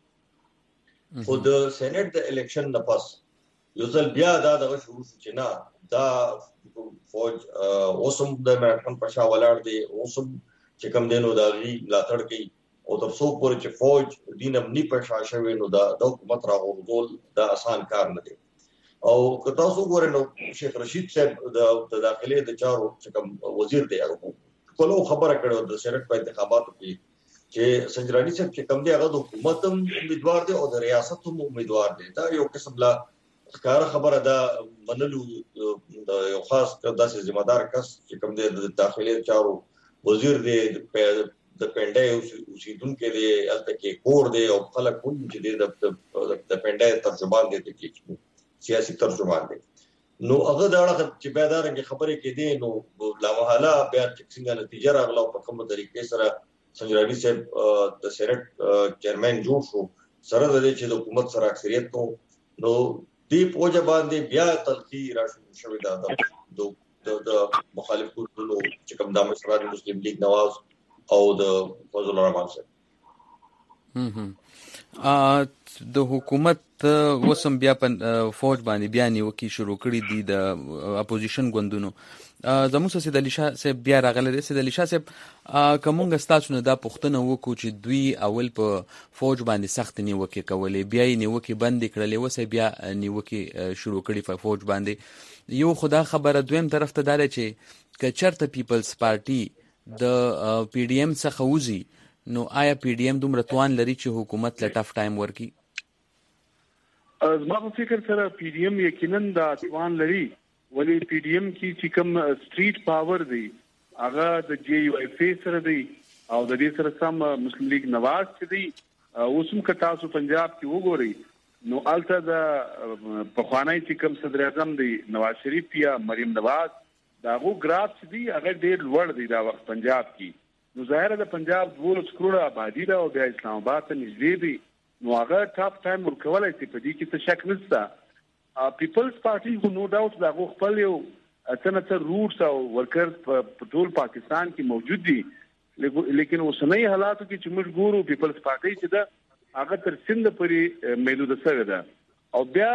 خو د سېنات د الیکشن نه پس یو ځل بیا دا دغه شروع چې نه دا فوج اوسم د امریکن پښا ولاړ دی اوسم چې کوم دینو دا غي لاتړ کوي او تر څو پورې چې فوج دینم نی پښا شوی نو دا د حکومت راغورځول دا آسان کار نه دی او که تاسو ګورئ نو شیخ رشید صاحب د داخلي د چارو چې کوم وزیر دی هغه کولو خبره کړو د سېنات په انتخاباتو کې چې سنجرانی صاحب چې کوم دی هغه د حکومت هم امیدوار دی او د ریاست هم امیدوار دی دا یو قسم لا ښکار خبره ده منلو د یو خاص داسې ذمہ دار کس چې کوم دی د داخلي چارو وزیر دی د پنډای اوسیدونکو دی الته کې کور دی او خلک هم چې دی د پنډای ترجمان دی کې سیاسي ترجمان دی نو هغه دا چې بیا دا رنګ خبرې کې دی نو لا محاله بیا څنګه نتیجه راغله په کومه طریقې سره سنجرانی صاحب د سېنات چیرمن جوړ شو سره د دې چې د حکومت سره اکثریت نو دی پوجا باندې بیا تلخی راشو شوی دا د مخالفینو چې کوم د مشران مسلم لیگ نواز او د فضل الرحمن صاحب د حکومت وسم بیا په فوج باندې بیا نیوکه شروع کړې دي د اپوزیشن ګوندونو زموږ سید علي شاه صاحب بیا راغله د سید علي شاه صاحب کومه ستاسو نه دا پښتنه وکړو چې دوی اول په فوج باندې سخت نیوکه کولې بیا نیوکه بند کړلې وسه بیا نیوکه شروع کړې په فوج باندې یو خدا خبره دویم طرف ته داله چې کچرته پیپلز پارټي د پی ډی ایم څخه وزي نو آیا پی ډی ایم دومره توان لري چې حکومت له ټف ټایم ورکی زما په فکر سره پی ډی ایم یقینا دا توان لري ولی پی ډی ایم کې چې کوم سټریټ پاور دی هغه د جی یو ایف سره دی او د دې سره سم مسلم لیگ نواز چې دی اوسم که تاسو پنجاب کې وګورئ نو الته د پخوانی چې کوم صدر اعظم دی نواز شریف یا مریم نواز داغو ګراف چې دی هغه ډېر لوړ دی دا وخت پنجاب کې نو ظاهر د پنجاب 12 کروڑه آبادی ده او د اسلام آباد ته نږدې دی نو هغه ټاپ ټایم ورکولای شي په دې کې څه شک نشته پیپلز پارټي خو نو ډاوټ دا خپل یو څنګه روټس او ورکرز په ټول پاکستان کې موجود دي لیکن اوسنۍ حالاتو کې چې موږ ګورو پیپلز پارټي چې دا هغه تر سند پورې محدود شوی ده او بیا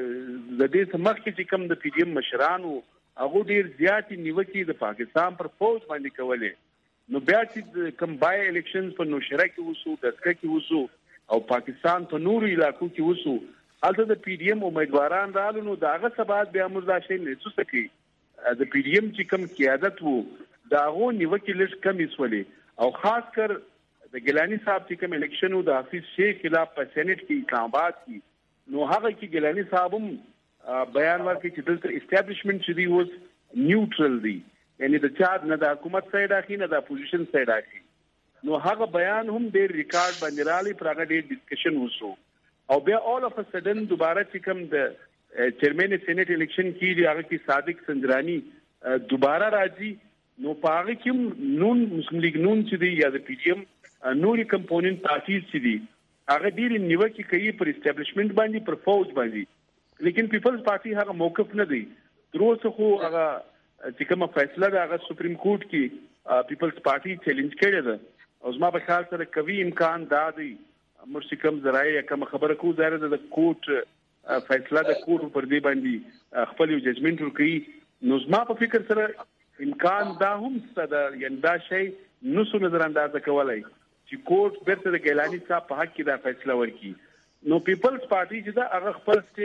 د دې سمخ کې کوم د پی ډی ایم مشرانو هغه ډیر زیات نیوکې د پاکستان پر فوج باندې کولې نو بیا چې کوم بای الیکشنز په نوشهره کې وسو دسکه کې وسو او پاکستان په نورو علاقو کې وسو البته د پی ډی ایم امیدواران رالو نو داغه سبات بیا موږ دا شی نه څه سکی د پی ډی ایم چې کوم قیادت وو داغه نیوکې لږ کم وسولې او خاص کر د ګیلانی صاحب چې کوم الیکشن وو د حفیظ شیخ خلاف په سېنات کې اسلام آباد کې نو هغه کې ګیلانی صاحب هم بیان ورکړي چې دلته اسټابلیشمنت چې دی وز نیوټرل دی یعنی د چا نه د حکومت سایډ اخی نه د اپوزیشن سایډ اخی نو هغه بیان هم ډیر ریکارډ باندې رالي پر هغه ډیر ډسکشن وشو او بیا اول اف ا سډن دوباره چې کوم د چیرمن سېنات الیکشن کې هغه کې صادق سنجرانی دوباره راځي نو پاره کې نون مسلم لیگ نون چې دی یا د پی ډی ایم نوري کمپوننت پارټیز چې دی هغه ډیر نیوکه کوي پر اسټابلیشمنت باندې پر فوج باندې لیکن پیپلز پارټي هغه موقف نه دی دروسه خو هغه چې کومه فیصله ده هغه سپریم کورټ کې پیپلز پارټي چیلنج کړی ده او زما په خیال سره کوي امکان دا دی مرشکم زراعي کوم خبره کو زاره د کوټ فیصله د کوټ پر دی باندې خپل یو ججمنت ورکړي نو زما په فکر سره امکان دا هم ستاسو یعنی دا شی نو څه نظر اندازه کولای چې کوټ بیرته د ګیلانی صاحب په حق کې دا فیصله ورکړي نو پیپلز پارټي چې دا هغه خپل سټیک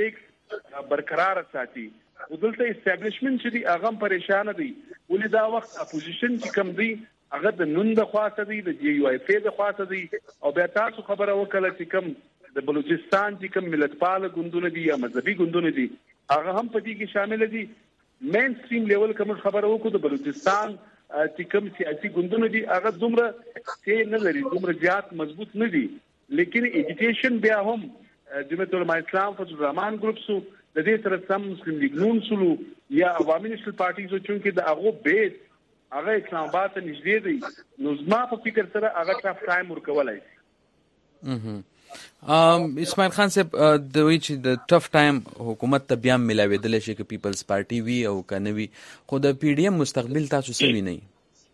برقرار ساتي. ودلته استابلیشمنت چې دی هغه پریشان دي ولې دا وخت اپوزیشن چې کم دی هغه د نن د خواته دی د جی یو اف د خواته دی او بیا تاسو خبره وکړه چې کم د بلوچستان چې کم ملتپال ګوندونه دي یا مذهبي ګوندونه دي هغه هم په دې کې شامل دي. مین سټریم لیول کوم خبره وکړو د بلوچستان چې کم سیاسي ګوندونه دي هغه دومره چې نه لري دومره زیات مضبوط نه دي لیکن ایجوکیشن بیا هم جمعیت العلماء اسلام فضل الرحمن ګروپسو د دې سره سم مسلم لیگ نون سلو یا عوامي نېشنل پارټیزو چې د هغه بیس هغه اسلام آباد ته نږدې دی نو زما په فکر سره هغه ټاف ټایم ورکولای شي. اسماعیل خان صاحب د وی چې د ټف ټایم حکومت ته بیا ملاویدل شي چې پیپلز پارټي وی او کنه وی خو د پی ډی ایم مستقبل تاسو سوي نه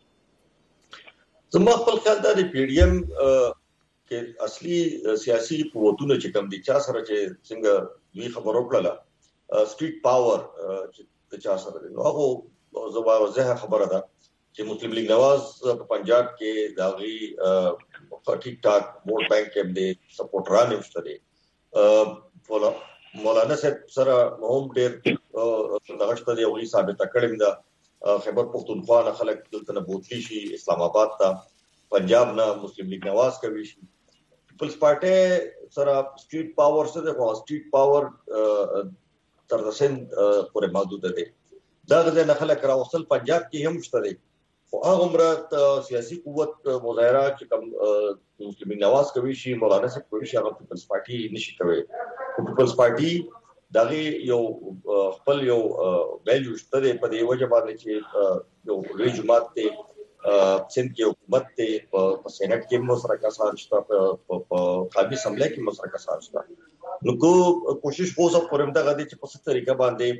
زما خپل خیال دا دی پی ډی ایم کې اصلي سیاسي قوتونه چې کوم دي چا سره چې څنګه دوی خبرو کړله سټریټ پاور چې چا سره دی نو هغه زما واضح خبره ده چې مسلم لیگ نواز په پنجاب کې داغي ټیک ټاک ووټ بانک کې د سپورټران نشته دي مولانا صاحب سره هم ډېر دغشته دی او ثابت کړم دا خیبر پختونخوا نه خلک دلته نه بوتلی شي اسلام آباد ته پنجاب نه مسلم لیگ نواز کوي شي پیپلز پارټي سره سټریټ پاور سره د سټریټ پاور تر سند پورې محدود دي دا غږ نه خلک راوصل پنجاب کې هم شته دي خو هغه عمره سیاسي قوت مظاهره چې کوم مسلم نواز کوي شي مولانا صاحب کوي شي هغه پیپلز پارټي نشي کوي پیپلز پارټي دغه یو خپل یو ویلیو شته دی په دې وجه باندې چې یو لوی جماعت ته سند کې حکومت ته په سېنات کې مسره کسان شته په قابل اسمبلی کې مسره کسان شته نو کو کوشش وو سب پرم دا غدي چې په څه طریقه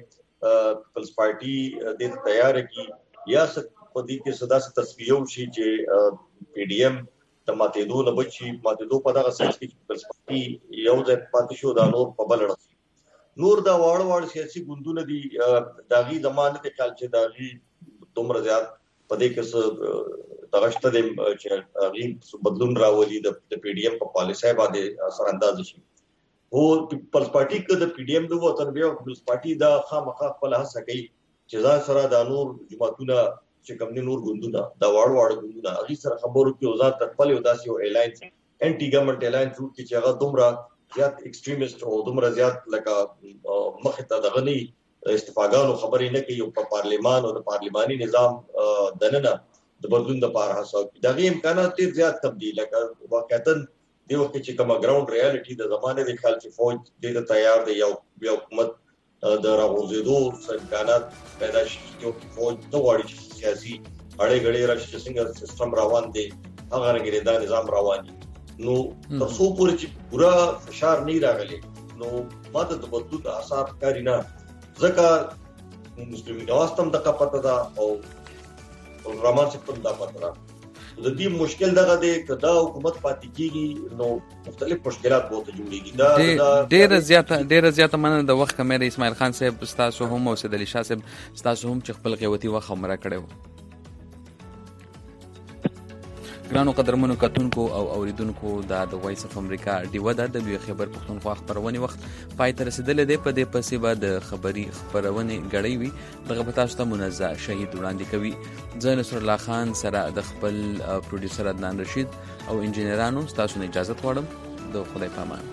باندې پیپلز پارټي د تیار کی یا په دې کې صدا ست تصفیه وشي چې پی ډی ایم د ماتېدو نه بچي ماتېدو په دغه سیس کې پیپلز پارټي یو ځای پاتې شو دا نور په بل اړه نور دا واړ سیاسي ګوندونه دي داغي زمانه ته کال چې داغي دومره زیات په دې کې دغشته د چې هغه بدلون راولي د پی ډی ایم په پالیسۍ باندې اثر انداز شي او پیپلز پارټي کې د پی ډی ایم د وطن بیا پیپلز پارټي دا خامخا خپل هڅه کوي چې ځان سره د نور جماعتونه چې کوم نور ګوندونه دا واړ ګوندونه هغه سره خبرو کې وزارت ته خپل یو داسې یو الاینس انټي ګورنمنت الاینس جوړ کړي چې هغه دومره زیات ایکستریمیست او دومره زیات لکه مخ ته دغه نه استفاګانو خبرې نه کوي په پارلیمان او د پارلیماني نظام دننه د بدلون د پاره هڅه دغه امکانات ډیر زیات تبدیل لکه واقعیت دی وخت چې کومه ګراوند ریالټي د زمانه د خلک فوج د تیار دی یو حکومت د راغورځېدو امکانات پیدا شي یو فوج د وړي سیاسي اړې غړې راشي څنګه سیستم روان دی هغه رنګ دا نظام روان دي نو تاسو پورې چې پورا فشار نه راغلي نو ماته د بدلون اثر کاری نه ځکه مسلمان نواز تم د پته دا او رحمان څخه تم دا پته دا د دې مشکل دغه دی کدا حکومت پاتې کیږي نو مختلف مشکلات به ته جوړيږي دا ډېر زیاته مننه د وخت کمه اسماعیل خان صاحب تاسو هم او سید علي شاه صاحب تاسو هم چې خپل قوتي وخت مره کړو ګرانو قدرمنو کتونکو او اوریدونکو د وایس اف امریکا ډیوه د خبر پښتونخوا خبرونه وخت پای ته رسیدل دی په دې پسې بعد خبري خبرونه غړي وي دغه په تاسو ته منزه شهید وړاندې کوي زه نصر الله خان سره د خپل پروډوسر عدنان رشید او انجنیرانو تاسو نه اجازه غواړم د خدای په امان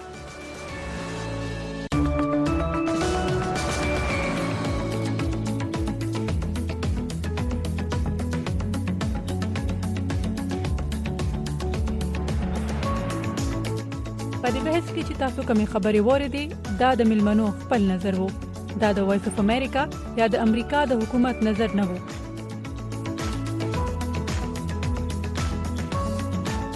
په دې بحث کې چې تاسو کومې خبرې واورېدې دا د ملمنو خپل نظر وو دا د وایس اف امریکا یا د امریکا د حکومت نظر نه وو